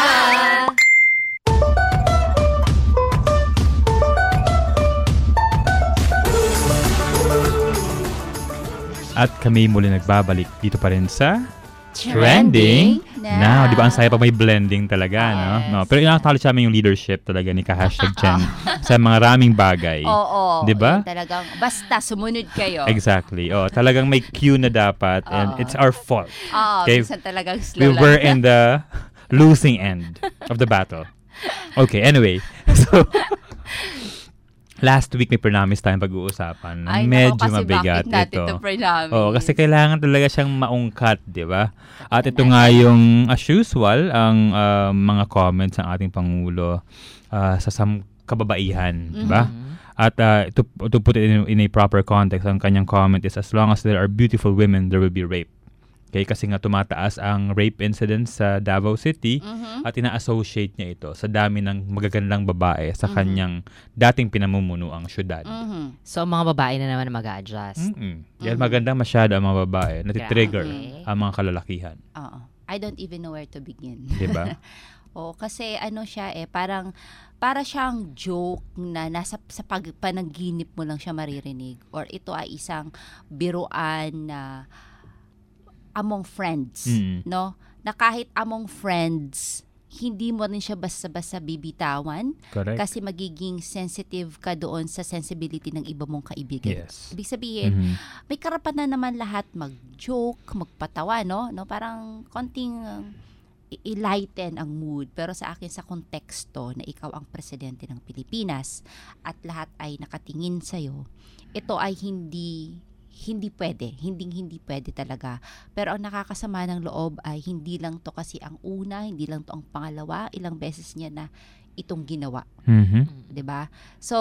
At kami muli nagbabalik dito pa rin sa Trending now. Di ba ang saya pag may blending talaga, no? Pero in-acknowledge namin yung leadership talaga ni #Jen sa mga raming bagay. Oo. Di ba? Talagang, basta sumunod kayo. Exactly. Talagang may cue na dapat and it's our fault. Minsan talagang slow we lang. were in the losing end of the battle. Okay, anyway. So, last week may promise tayong pag-uusapan na medyo mabigat ito. Kasi kailangan talaga siyang maungkat, di ba? At ito nga yung, as usual, ang mga comments ng ating Pangulo sa kababaihan, di ba? At to put it in a proper context, ang kanyang comment is, as long as there are beautiful women, there will be rape. Okay, kasi nga tumataas ang rape incidents sa Davao City at ina-associate niya ito sa dami ng magagandang babae sa kanyang dating pinamumunuang syudad. So, mga babae na naman mag-a-adjust. Dahil magandang masyado ang mga babae, natitrigger ang mga kalalakihan. I don't even know where to begin. Diba? Kasi ano siya para siyang joke na nasa sa panaginip mo lang siya maririnig, or ito ay isang biruan na among friends, no? Na kahit among friends, hindi mo rin siya basta-basta bibitawan. Correct. Kasi magiging sensitive ka doon sa sensibility ng iba mong kaibigan. Yes. Ibig sabihin, may karapatan naman lahat mag-joke, magpatawa, no? Parang konting i-lighten ang mood. Pero sa akin, sa konteksto na ikaw ang presidente ng Pilipinas at lahat ay nakatingin sa'yo, ito ay hindi pwede talaga. Pero ang nakakasama ng loob ay hindi lang to kasi ang una, hindi lang to ang pangalawa, ilang beses niya na itong ginawa. 'Di ba? So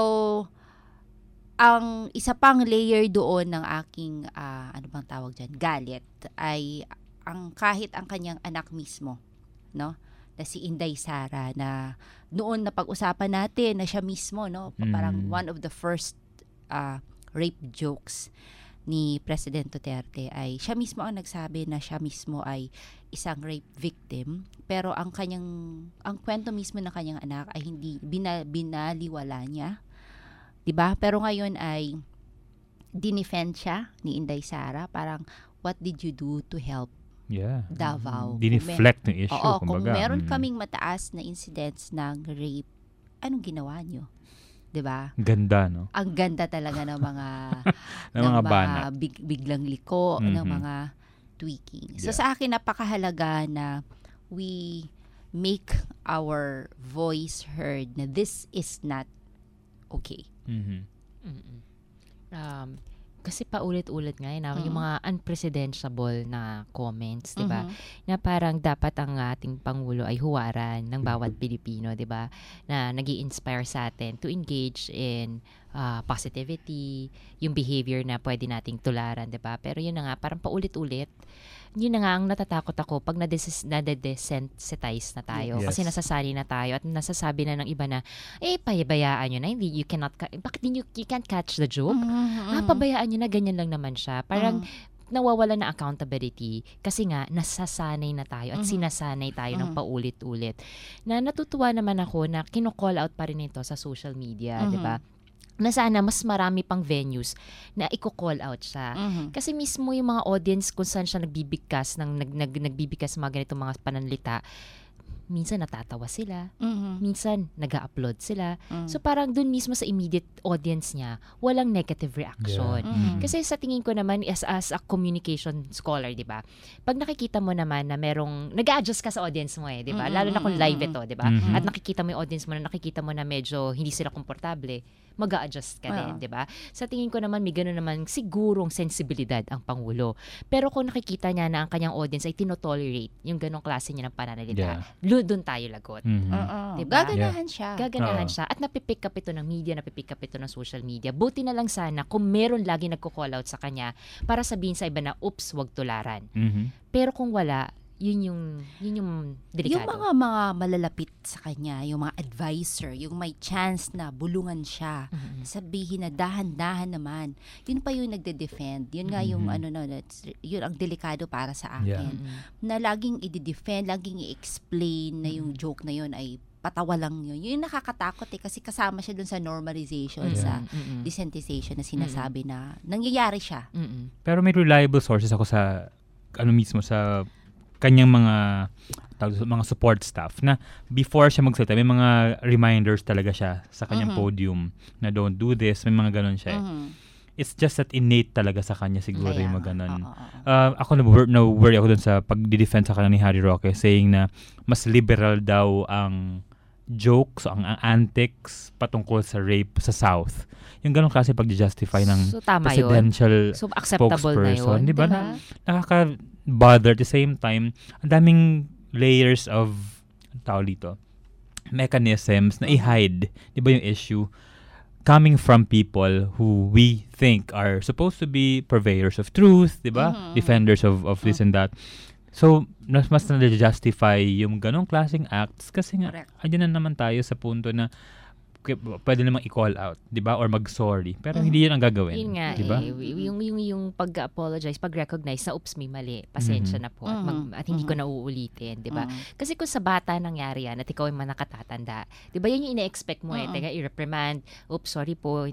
ang isa pang layer doon ng aking ano bang tawag diyan, galit ay kahit ang kanyang anak mismo, no? Na si Inday Sara, na noon na pag-usapan natin na siya mismo, no? Parang one of the first rape jokes ni President Duterte ay siya mismo ang nagsabi na siya mismo ay isang rape victim, pero ang kwento mismo ng kanyang anak ay hindi binaliwala niya, 'di ba? Pero ngayon ay dinefend siya ni Inday Sara, parang what did you do to help Davao? Dineflect ng issue, kung meron kaming mataas na incidents ng rape, anong ginawa niyo? 'Di ba? Ganda, no? Ang ganda talaga ng mga ng mga banat. Biglang liko, ng mga tweaking. So sa akin napakahalaga na we make our voice heard na this is not okay. Kasi paulit-ulit nga yung mga unprecedented na comments, 'di ba? Na parang dapat ang ating Pangulo ay huwaran ng bawat Pilipino, 'di ba? Na nag-i-inspire sa atin to engage in positivity, yung behavior na pwede nating tularan, 'di ba? Pero yun na nga, parang paulit-ulit. Yun na nga ang natatakot ako pag na-desensitize na tayo. Kasi nasasanay na tayo at nasasabi na ng iba na, pabayaan nyo na, hindi, you cannot, bakit you can't catch the joke? Pabayaan nyo na, ganyan lang naman siya. Parang, nawawala na accountability kasi nga nasasanay na tayo at sinasanay tayo ng paulit-ulit. Na natutuwa naman ako na kino-call out pa rin ito sa social media, 'di ba? Na sana mas marami pang venues na i-call out siya. Kasi mismo yung mga audience kung saan siya nagbibigkas nagbibigkas mga ganitong mga pananalita, minsan natatawa sila, minsan nag-upload sila. So parang dun mismo sa immediate audience niya, walang negative reaction. Kasi sa tingin ko naman as a communication scholar, 'di ba? Pag nakikita mo naman na merong nag-a-adjust ka sa audience mo 'di ba? Lalo na kung live ito, 'di ba? At nakikita mo yung audience mo na nakikita mo na medyo hindi sila komportable, mag-a-adjust ka din, 'di ba? Sa tingin ko naman may ganoon naman sigurong sensibilidad ang Pangulo. Pero kung nakikita niya na ang kanyang audience ay tinotolerate yung ganong klase niya ng pananalita, doon tayo lagot. Diba? Gaganahan siya. Gaganahan siya. At napipick up ito ng media, napipick up ito ng social media. Buti na lang sana kung meron lagi nagko-call out sa kanya para sabihin sa iba na, oops, wag tularan. Pero kung wala, yun yung delikado. Yung mga malalapit sa kanya, yung mga advisor, yung may chance na bulungan siya, sabihin na dahan-dahan naman. Yun pa yung nagde-defend. Yun nga yung yun ang delikado para sa akin. Na laging i-defend, laging i-explain na yung joke na yun ay patawa lang yun. Yun yung nakakatakot kasi kasama siya dun sa normalization, sa desensitization na sinasabi na nangyayari siya. Pero may reliable sources ako sa mismo sa kanyang mga support staff na before siya magsalita, may mga reminders talaga siya sa kanyang podium na don't do this, may mga ganon siya. It's just that innate talaga sa kanya siguro yung mga ganon. Ako na-worry ako dun sa pag-defend sa kanya ni Harry Roque, saying na mas liberal daw ang jokes, ang antics patungkol sa rape sa South. Yung ganong klase pag-justify ng presidential spokesperson. Diba? Nakaka-bother. At the same time, ang daming layers of mechanisms na i-hide. Diba yung issue? Coming from people who we think are supposed to be purveyors of truth, diba? Defenders of this and that. So, mas na-justify yung ganong klaseng acts kasi nga, andyan na naman tayo sa punto na pwede namang i-call out, di ba? Or mag-sorry. Pero hindi yun ang gagawin. Yun nga, diba? Yung pag-apologize, pag-recognize na, oops, may mali. Pasensya na po. At hindi ko na uulitin, di ba? Kasi kung sa bata nangyari yan, at ikaw ay nakatatanda, di ba yan yung ine-expect mo Teka, i-reprimand, oops, sorry po,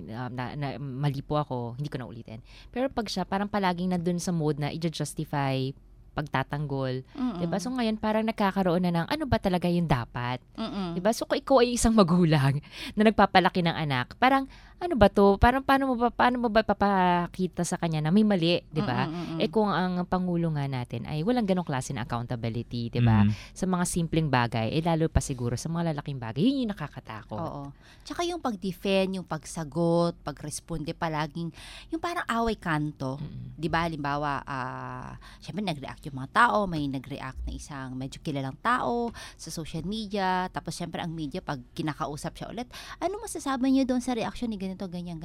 mali po ako, hindi ko na ulitin. Pero pag siya, parang palaging nandun sa mode na i-justify pagtatanggol. Diba? So ngayon parang nagkakaroon na ng ano ba talaga yung dapat. Diba? So kung ikaw ay isang magulang na nagpapalaki ng anak, parang ano ba to? Parang paano mo ba papakita sa kanya na may mali, 'di ba? Kung ang pangulo nga natin ay walang ganong klase na accountability, 'di ba? Sa mga simpleng bagay, lalo pa siguro sa mga lalaking bagay, yun yung nakakatakot. Oo. Tsaka yung pag-defend, yung pagsagot, pag-responde palaging yung parang away kanto, 'di ba? Halimbawa, syempre nag-react yung mga tao, may nag-react na isang medyo kilalang tao sa social media, tapos syempre ang media pag kinakausap siya ulit, ano masasabi niyo doon sa reaction ni ganito, ganyan.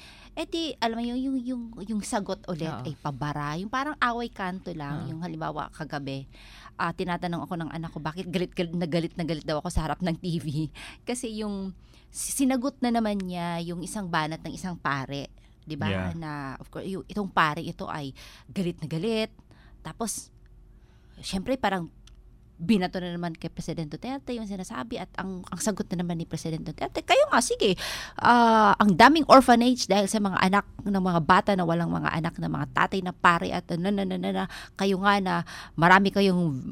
Di, alam mo yung sagot ulit ay pabara. Yung parang away kanto lang. Yung halimbawa, kagabi, tinatanong ako ng anak ko, bakit galit na galit daw ako sa harap ng TV? Kasi yung sinagot na naman niya yung isang banat ng isang pare. Diba? Yeah. Na, of course, itong pare ito ay galit na galit. Tapos, syempre parang binato na naman kay Presidente Duterte yung sinasabi at ang sagot na naman ni Presidente Duterte, kayo nga, sige, ang daming orphanage dahil sa mga anak ng mga bata na walang mga anak na mga tatay na pare at kayo nga na marami kayong,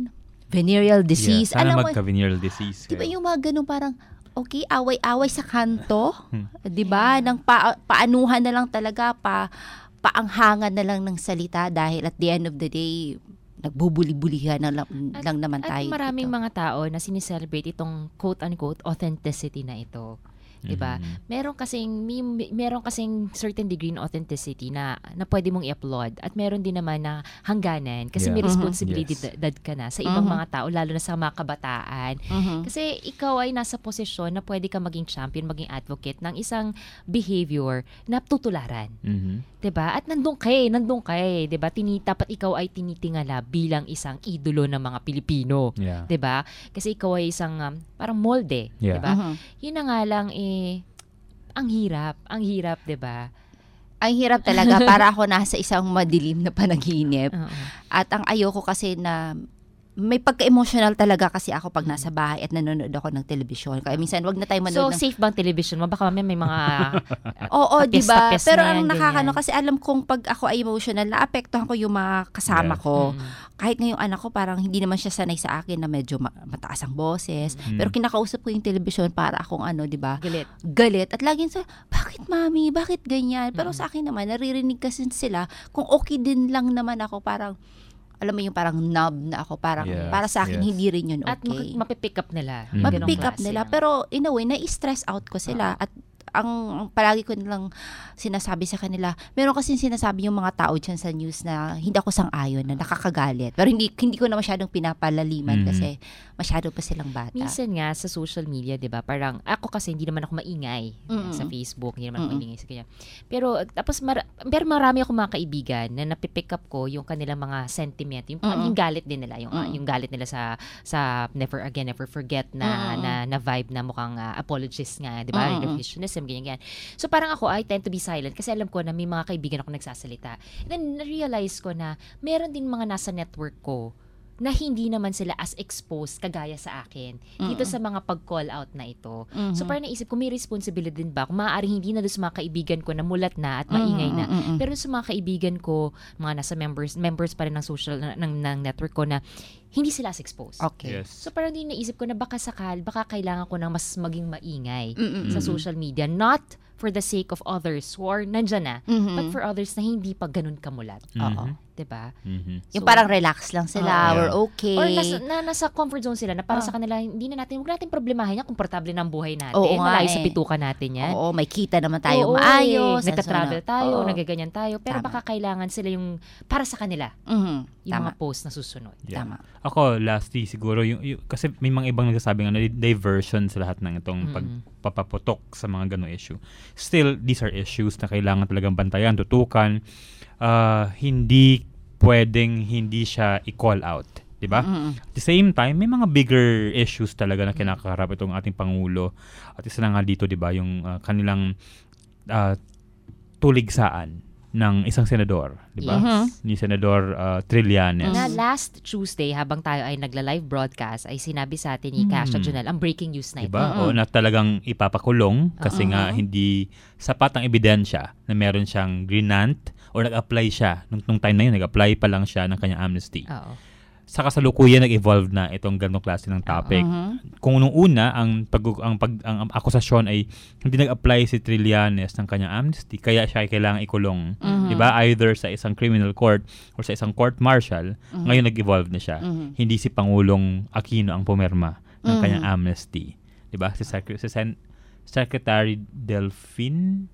venereal disease. Yeah, sana magka-venereal disease. Diba yung mga ganun parang, okay, away-away sa kanto, diba? Nang paanuhan na lang talaga, paanghangan na lang ng salita dahil at the end of the day, nagbubuli-bulihan lang naman tayo. At maraming mga tao na sineselebrate itong quote-unquote authenticity na ito. Diba? Meron kasing certain degree ng authenticity na pwede mong i-upload at meron din naman na hangganan kasi may responsibility ka na sa ibang mga tao, lalo na sa mga kabataan. Kasi ikaw ay nasa posisyon na pwede ka maging champion, maging advocate ng isang behavior na tutularan. Diba? At nandun ka eh. Diba? Dapat ikaw ay tinitingala bilang isang idolo ng mga Pilipino. Yeah. Diba? Kasi ikaw ay isang parang molde. Yeah. Diba? Yun na nga lang ang hirap, 'di ba? Ang hirap talaga para ako nasa isang madilim na panaginip. At ang ayoko kasi na may pagka-emotional talaga kasi ako pag nasa bahay at nanonood ako ng telebisyon. Kaya minsan wag na tayo manood. So safe bang television mo? Baka may mga oo, 'di ba? Pero ang nakakano kasi alam kong pag ako ay emotional, naapektuhan ko yung mga kasama ko. Kahit ngayong anak ko parang hindi naman siya sanay sa akin na medyo mataas ang boses. Pero kinakausap ko yung telebisyon para akong 'di ba? Galit. At laging sa, bakit mami? Bakit ganyan? Pero sa akin naman naririnig kasi sila kung okay din lang naman ako, parang alam mo yung parang knob na ako, parang para sa akin hindi rin yun okay. At mapipick up nila. Mapipick up nila. Pero in a way, na-stress out ko sila. At ang palagi ko nilang sinasabi sa kanila, meron kasi sinasabi yung mga tao dyan sa news na hindi ako sang-ayon, na nakakagalit. Pero hindi ko na masyadong pinapalaliman kasi masyado pa silang bata. Minsan nga sa social media, 'di ba? Parang ako kasi hindi naman ako maingay sa Facebook, hindi naman ako maingay sa kanya. Pero tapos marami akong mga kaibigan na napipick up ko yung kanilang mga sentiment, yung galit din nila, yung galit nila sa never again, never forget na vibe na mukhang apologist nga, 'di ba? Revisionism, ganyan. So parang ako, I tend to be silent kasi alam ko na may mga kaibigan ako nagsasalita. And then na-realize ko na meron din mga nasa network ko na hindi naman sila as exposed kagaya sa akin dito sa mga pag-call out na ito. So parang naisip ko, may responsibility din ba? Kung maaaring hindi na doon sa mga kaibigan ko na mulat na at maingay na. Pero sa mga kaibigan ko, mga nasa members pa rin ng social, ng network ko na hindi sila as exposed. Okay. Yes. So parang din naisip ko na baka kailangan ko ng mas maging maingay sa social media. Not for the sake of others who are nandyan na, but for others na hindi pa ganun kamulat. Oo. Diba? Yung parang relax lang sila, we're okay. Or nasa comfort zone sila na para sa kanila, huwag natin problemahin yan, komportable ng buhay natin. Oo nga malayo sa bitukan natin yan. Oo, may kita naman tayo maayos. Nagka-travel tayo, nagaganyan tayo. Pero baka kailangan sila yung, para sa kanila, yung mga post na susunod. Yeah. Tama. Ako, lastly, siguro, kasi may mga ibang nagsasabi nga na diversion sa lahat ng itong pagpapaputok sa mga ganong issue. Still, these are issues na kailangan talagang bantayan, tutukan. Hindi pwedeng hindi siya i-call out, 'di ba? At the same time, may mga bigger issues talaga na kinakaharap itong ating pangulo. At isa na nga dito, 'di ba, yung kanilang tuligsaan ng isang senador, 'di ba? Ni Senador Trillanes. Na last Tuesday, habang tayo ay nagla-live broadcast, ay sinabi sa atin ni Cassia Junel ang breaking news na ito. Diba? O na talagang ipapakulong kasi nga hindi sapat ang ebidensya na meron siyang grinant or nag-apply siya. Nung time na yun, nag-apply pa lang siya ng kanyang amnesty. Sa kasalukuyan, nag-evolve na itong ganong klase ng topic. Kung nung una, ang akusasyon ay hindi nag-apply si Trillanes ng kanyang amnesty, kaya siya ay kailangan ikulong. Diba? Either sa isang criminal court or sa isang court martial, ngayon nag-evolve na siya. Hindi si Pangulong Aquino ang pumirma ng kanyang amnesty. Diba? Si Secretary Delphine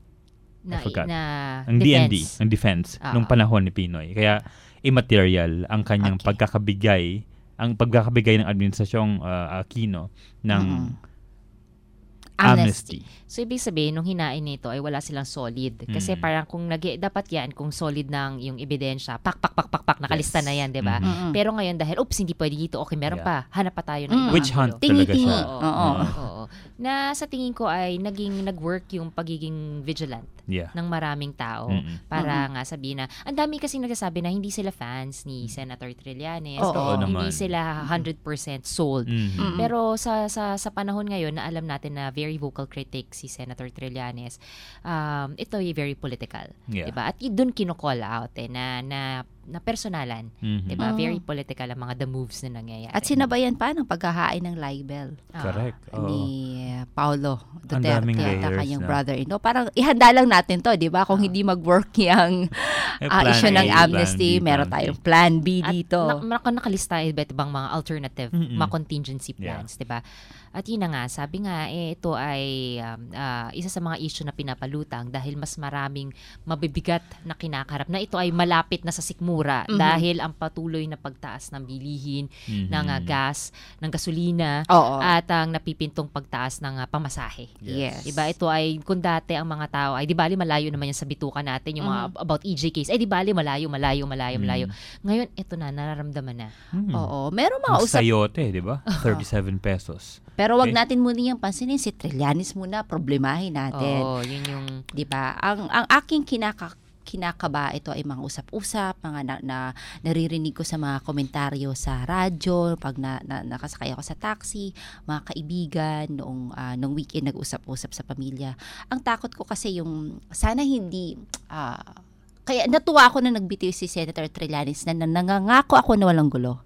ang defense. DND, ang defense nung panahon ni Pinoy. Kaya immaterial ang kanyang pagkakabigay ng administrasyong Aquino ng amnesty. So, ibig sabihin, nung hinain nito ay wala silang solid. Kasi parang dapat yan, kung solid ng yung ebidensya, pak, nakalista na yan, diba? Pero ngayon, dahil, hindi pwede dito, okay, meron pa, hanap pa tayo ng ibang witch hunt talaga siya. Oo. Na sa tingin ko ay nag-work yung pagiging vigilant ng maraming tao. Para nga sabihin na, ang dami kasi nagsasabi na hindi sila fans ni Senator Trillanes. Hindi sila 100% sold. Pero sa panahon ngayon na alam natin na very vocal critic si Senator Trillanes, ito ay very political. Diba? At doon kino-call out na personalan. Diba? Very political ang mga the moves na nangyayari. At sinabayan pa ng paghahain ng libel. Correct. Ni Paulo Duterte at kanyang brother-in-law. Parang ihanda lang natin to, di ba? Kung hindi mag-work yung issue ng amnesty, meron tayong plan B dito. At nakalista iba't ibang mga alternative, mga contingency plans, di ba? At yun na nga, sabi nga, ito ay isa sa mga issue na pinapalutang dahil mas maraming mabibigat na kinakaharap na ito ay malapit na sa sikmura dahil ang patuloy na pagtaas ng bilihin, ng gas, ng gasolina, at ang napipintong pagtaas ng pamasahe. Yes. Diba? Ito ay, kung dati ang mga tao ay, di bali malayo naman yan sa bituka natin, yung mga about EJ case, di bali malayo. Ngayon, ito na, nararamdaman na. Oo. Meron mga sayote, di ba? 37 pesos. Pero wag natin muna yung pansinin, si Trillanes muna, problemahin natin. Yun yung... Diba? Ang aking kinakaba, ito ay mga usap-usap, mga naririnig ko sa mga komentaryo sa radyo, pag nakasakay ako sa taxi, mga kaibigan, noong weekend nag-usap-usap sa pamilya. Ang takot ko kasi yung, sana hindi... kaya natuwa ako na nagbitiw si Senator Trillanes na nangangako ako na walang gulo.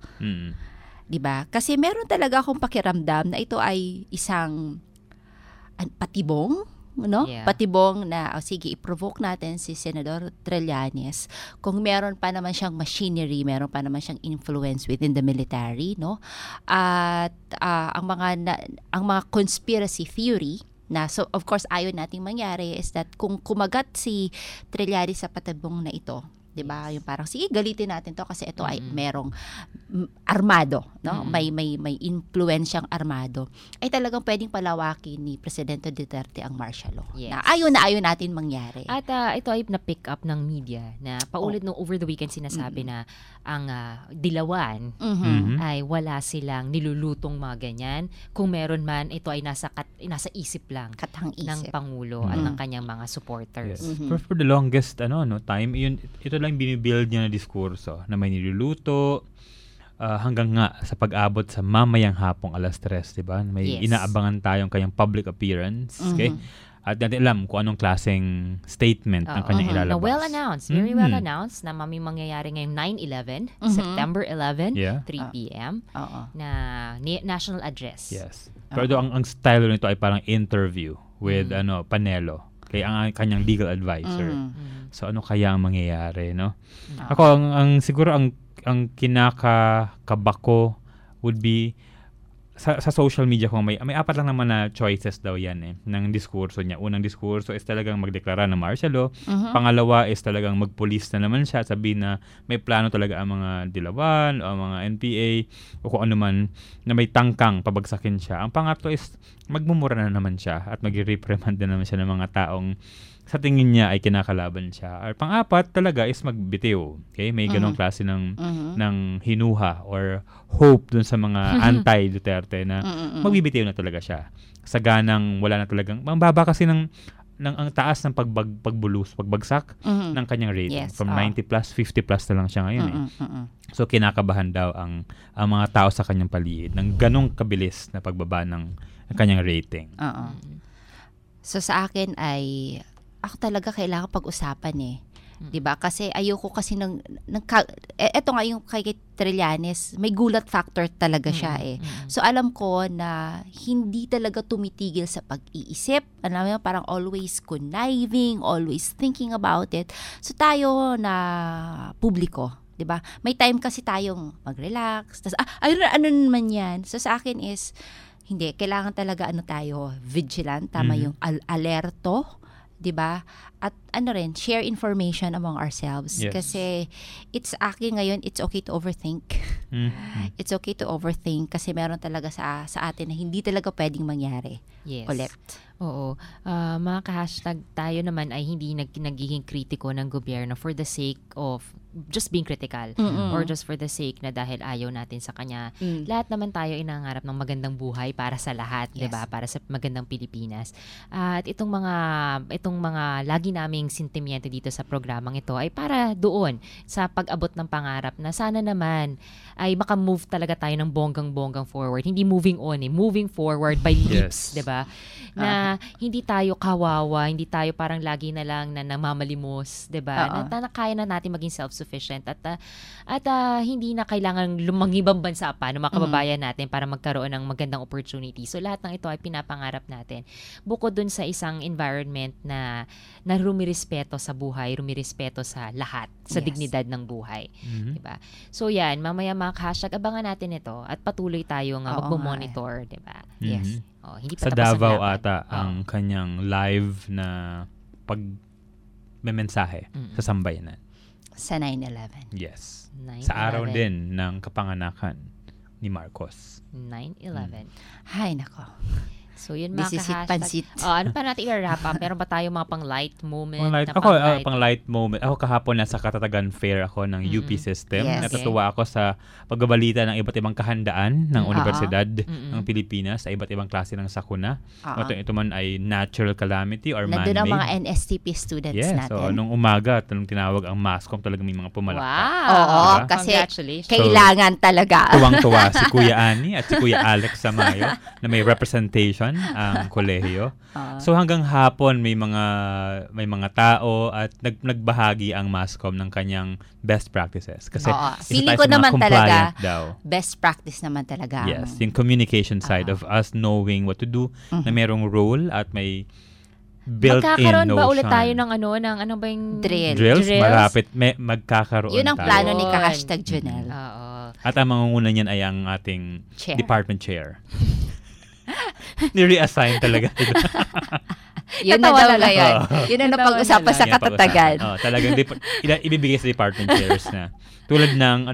Diba? Kasi meron talaga akong pakiramdam na ito ay isang patibong, no? Patibong na, sige, i-provoke natin si Senador Trillanes kung meron pa naman siyang machinery, meron pa naman siyang influence within the military, no? At ang mga conspiracy theory na, so of course ayaw nating mangyari is that kung kumagat si Trillanes sa patibong na ito, 'di ba? Yung parang sige, galitin natin 'to kasi ito ay merong armado, no? May influensyang armado. Ay talagang pwedeng palawakin ni Presidente Duterte ang martial law. Na ayaw natin mangyari. At ito ay na-pick up ng media na paulit nung over the weekend sinasabi na ang Dilawan ay wala silang nilulutong mga ganyan. Kung meron man, ito ay nasa isip lang ng Pangulo at ng kanyang mga supporters. For the longest time, ito lang binibuild niya na diskurso na may niluluto, hanggang nga sa pag-abot sa mamayang hapong 3:00, 'di ba? May inaabangan tayong kanyang public appearance, okay? At natin alam kung anong klaseng statement ang kanyang ilalabas. Na well-announced, very well-announced na may mangyayari ngayong 9/11, September 11, 3 p.m. na national address. Yes. Pero ang style nito ay parang interview with Panelo, kay ang kanyang legal advisor. So ano kaya ang mangyayari, no? Ako siguro ang kinakabako would be sa social media kung may 4 lang naman na choices daw yan ng diskurso niya. Unang diskurso is talagang magdeklara ng martial law. Pangalawa is talagang magpulis na naman siya, sabihin na may plano talaga ang mga Dilawan o mga NPA o kung ano man na may tangkang pabagsakin siya. Ang pangatlo is magmumura na naman siya at mag-reprimand na naman siya ng mga taong sa tingin niya ay kinakalaban siya. At pang-apat talaga is magbitiw. Okay? May ganong klase ng hinuha or hope dun sa mga anti-Duterte na magbibitiw na talaga siya. Saganang wala na talagang, mababa kasi ng ang taas ng pagbagsak ng kanyang rating. From 90 plus, 50 plus na lang siya ngayon. So kinakabahan daw ang mga tao sa kanyang paligid ng ganong kabilis na pagbaba ng kanyang rating. So sa akin ay ako talaga kailangan pag-usapan 'di ba? Kasi ayoko kasi eto nga yung kay Trillanes, may gulat factor talaga siya So alam ko na hindi talaga tumitigil sa pag-iisip. Alam mo, parang always conniving, always thinking about it. So tayo na publiko, 'di ba? May time kasi tayong mag-relax. Tas ano naman 'yan. So sa akin is hindi kailangan talaga tayo vigilant, tama yung alerto. 'Di ba? At share information among ourselves kasi it's ngayon it's okay to overthink. It's okay to overthink kasi meron talaga sa atin na hindi talaga pwedeng mangyari. Ulit. Oo. Mga ka-hashtag, tayo naman ay hindi nagiging kritiko ng gobyerno for the sake of just being critical or just for the sake na dahil ayaw natin sa kanya. Lahat naman tayo inangarap ng magandang buhay para sa lahat, 'di ba? Para sa magandang Pilipinas. At itong mga lagi naming sentimiento dito sa programang ito ay para doon sa pag-abot ng pangarap na sana naman ay maka-move talaga tayo ng bonggang-bonggang forward. Hindi moving on moving forward by leaps, 'di ba? Na hindi tayo kawawa, hindi tayo parang lagi na lang na namamalimos, 'di ba? Na kaya na natin maging self-sufficient at hindi na kailangan lumangibang bansa pa ng mga kababayan natin para magkaroon ng magandang opportunity. So lahat ng ito ay pinapangarap natin. Bukod dun sa isang environment na rumirespeto sa buhay, rumirespeto sa lahat, sa dignidad ng buhay, 'di ba? So yan, mamaya mga hashtag, abangan natin ito at patuloy tayong magmo-monitor, 'di ba? Yes. Hindi pa sa Davao ata ang kanyang live na pagmemensahe sa sambayanan. Sa 9/11. Yes. 9/11. Sa araw din ng kapanganakan ni Marcos. 9/11. Hay nako. So yun mga ka-hashtag. Pansit. Ano pa natin i-wrap up? Meron ba tayo mga pang-light moment? Pang-light moment. Ako kahapon nasa Katatagan Fair ako ng UP system. Natutuwa ako sa pagbabalita ng iba't ibang kahandaan ng Universidad ng Pilipinas sa iba't ibang klase ng sakuna. Ito man ay natural calamity or man-made. Nandun ang mga NSTP students natin. So nung umaga, tinawag ang MASCOM, talagang may mga pumalakpak. Wow! Kasi kailangan talaga. Tuwang-tuwa si Kuya Ani at si Kuya Alex Samayo na may representation ang kolehiyo. So hanggang hapon may mga tao at nagbahagi ang MASCOM ng kanyang best practices. Kasi feeling ko naman talaga best practice naman talaga. Yes, yung communication side of us knowing what to do, na merong role at may built-in notion. Magkakaroon ba ulit tayo ng ano ba yung drills? Marapit magkakaroon tayo. Yun ang plano ni ka-hashtag Junel. At ang mangunguna niyan ay ang ating department chair. Ni-reassign talaga. Yun na daw ngayon. Yun na napag-usapan sa Katatagan. Talagang ibibigay sa department chairs na. Tulad ng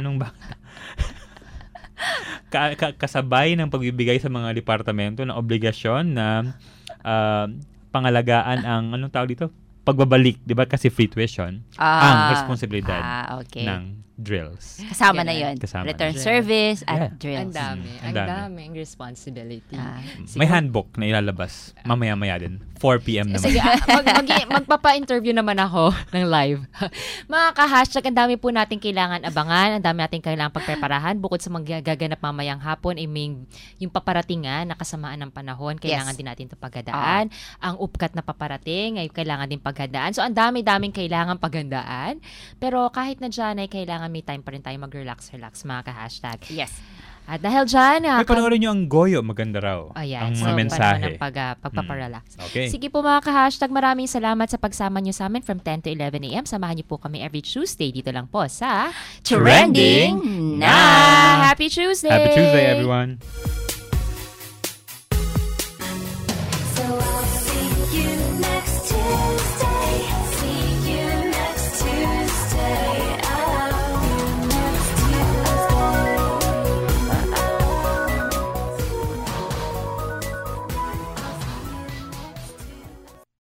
kasabay ng pagbibigay sa mga departamento ng obligasyon na pangalagaan ang pagbabalik, 'di ba? Kasi free tuition ang responsibilidad ng drills. Kasama na yun. Return service at drills. Ang daming responsibility. May handbook na ilalabas mamaya-maya din. 4 p.m. naman. Sige, magpapa-interview naman ako ng live. Mga ka-hashtag, ang dami po natin kailangan abangan, ang dami natin kailangan pagpreparahan. Bukod sa magaganap mamayang hapon, yung paparatingan na kasamaan ng panahon, kailangan din natin ito paghandaan. Ang upkat na paparating ay kailangan din paghandaan. So, ang dami-daming kailangan paghandaan. Pero kahit na dyan ay kailangan may time pa rin tayo mag-relax, mga ka-hashtag. Yes. At dahil dyan, may panoorin nyo ang Goyo, maganda raw. Ang mga mensahe. Pagpaparelax. Okay. Sige po mga ka-hashtag, maraming salamat sa pagsama nyo sa amin from 10 to 11 a.m. Samahan nyo po kami every Tuesday dito lang po sa Trending Na! Happy Tuesday! Happy Tuesday, everyone!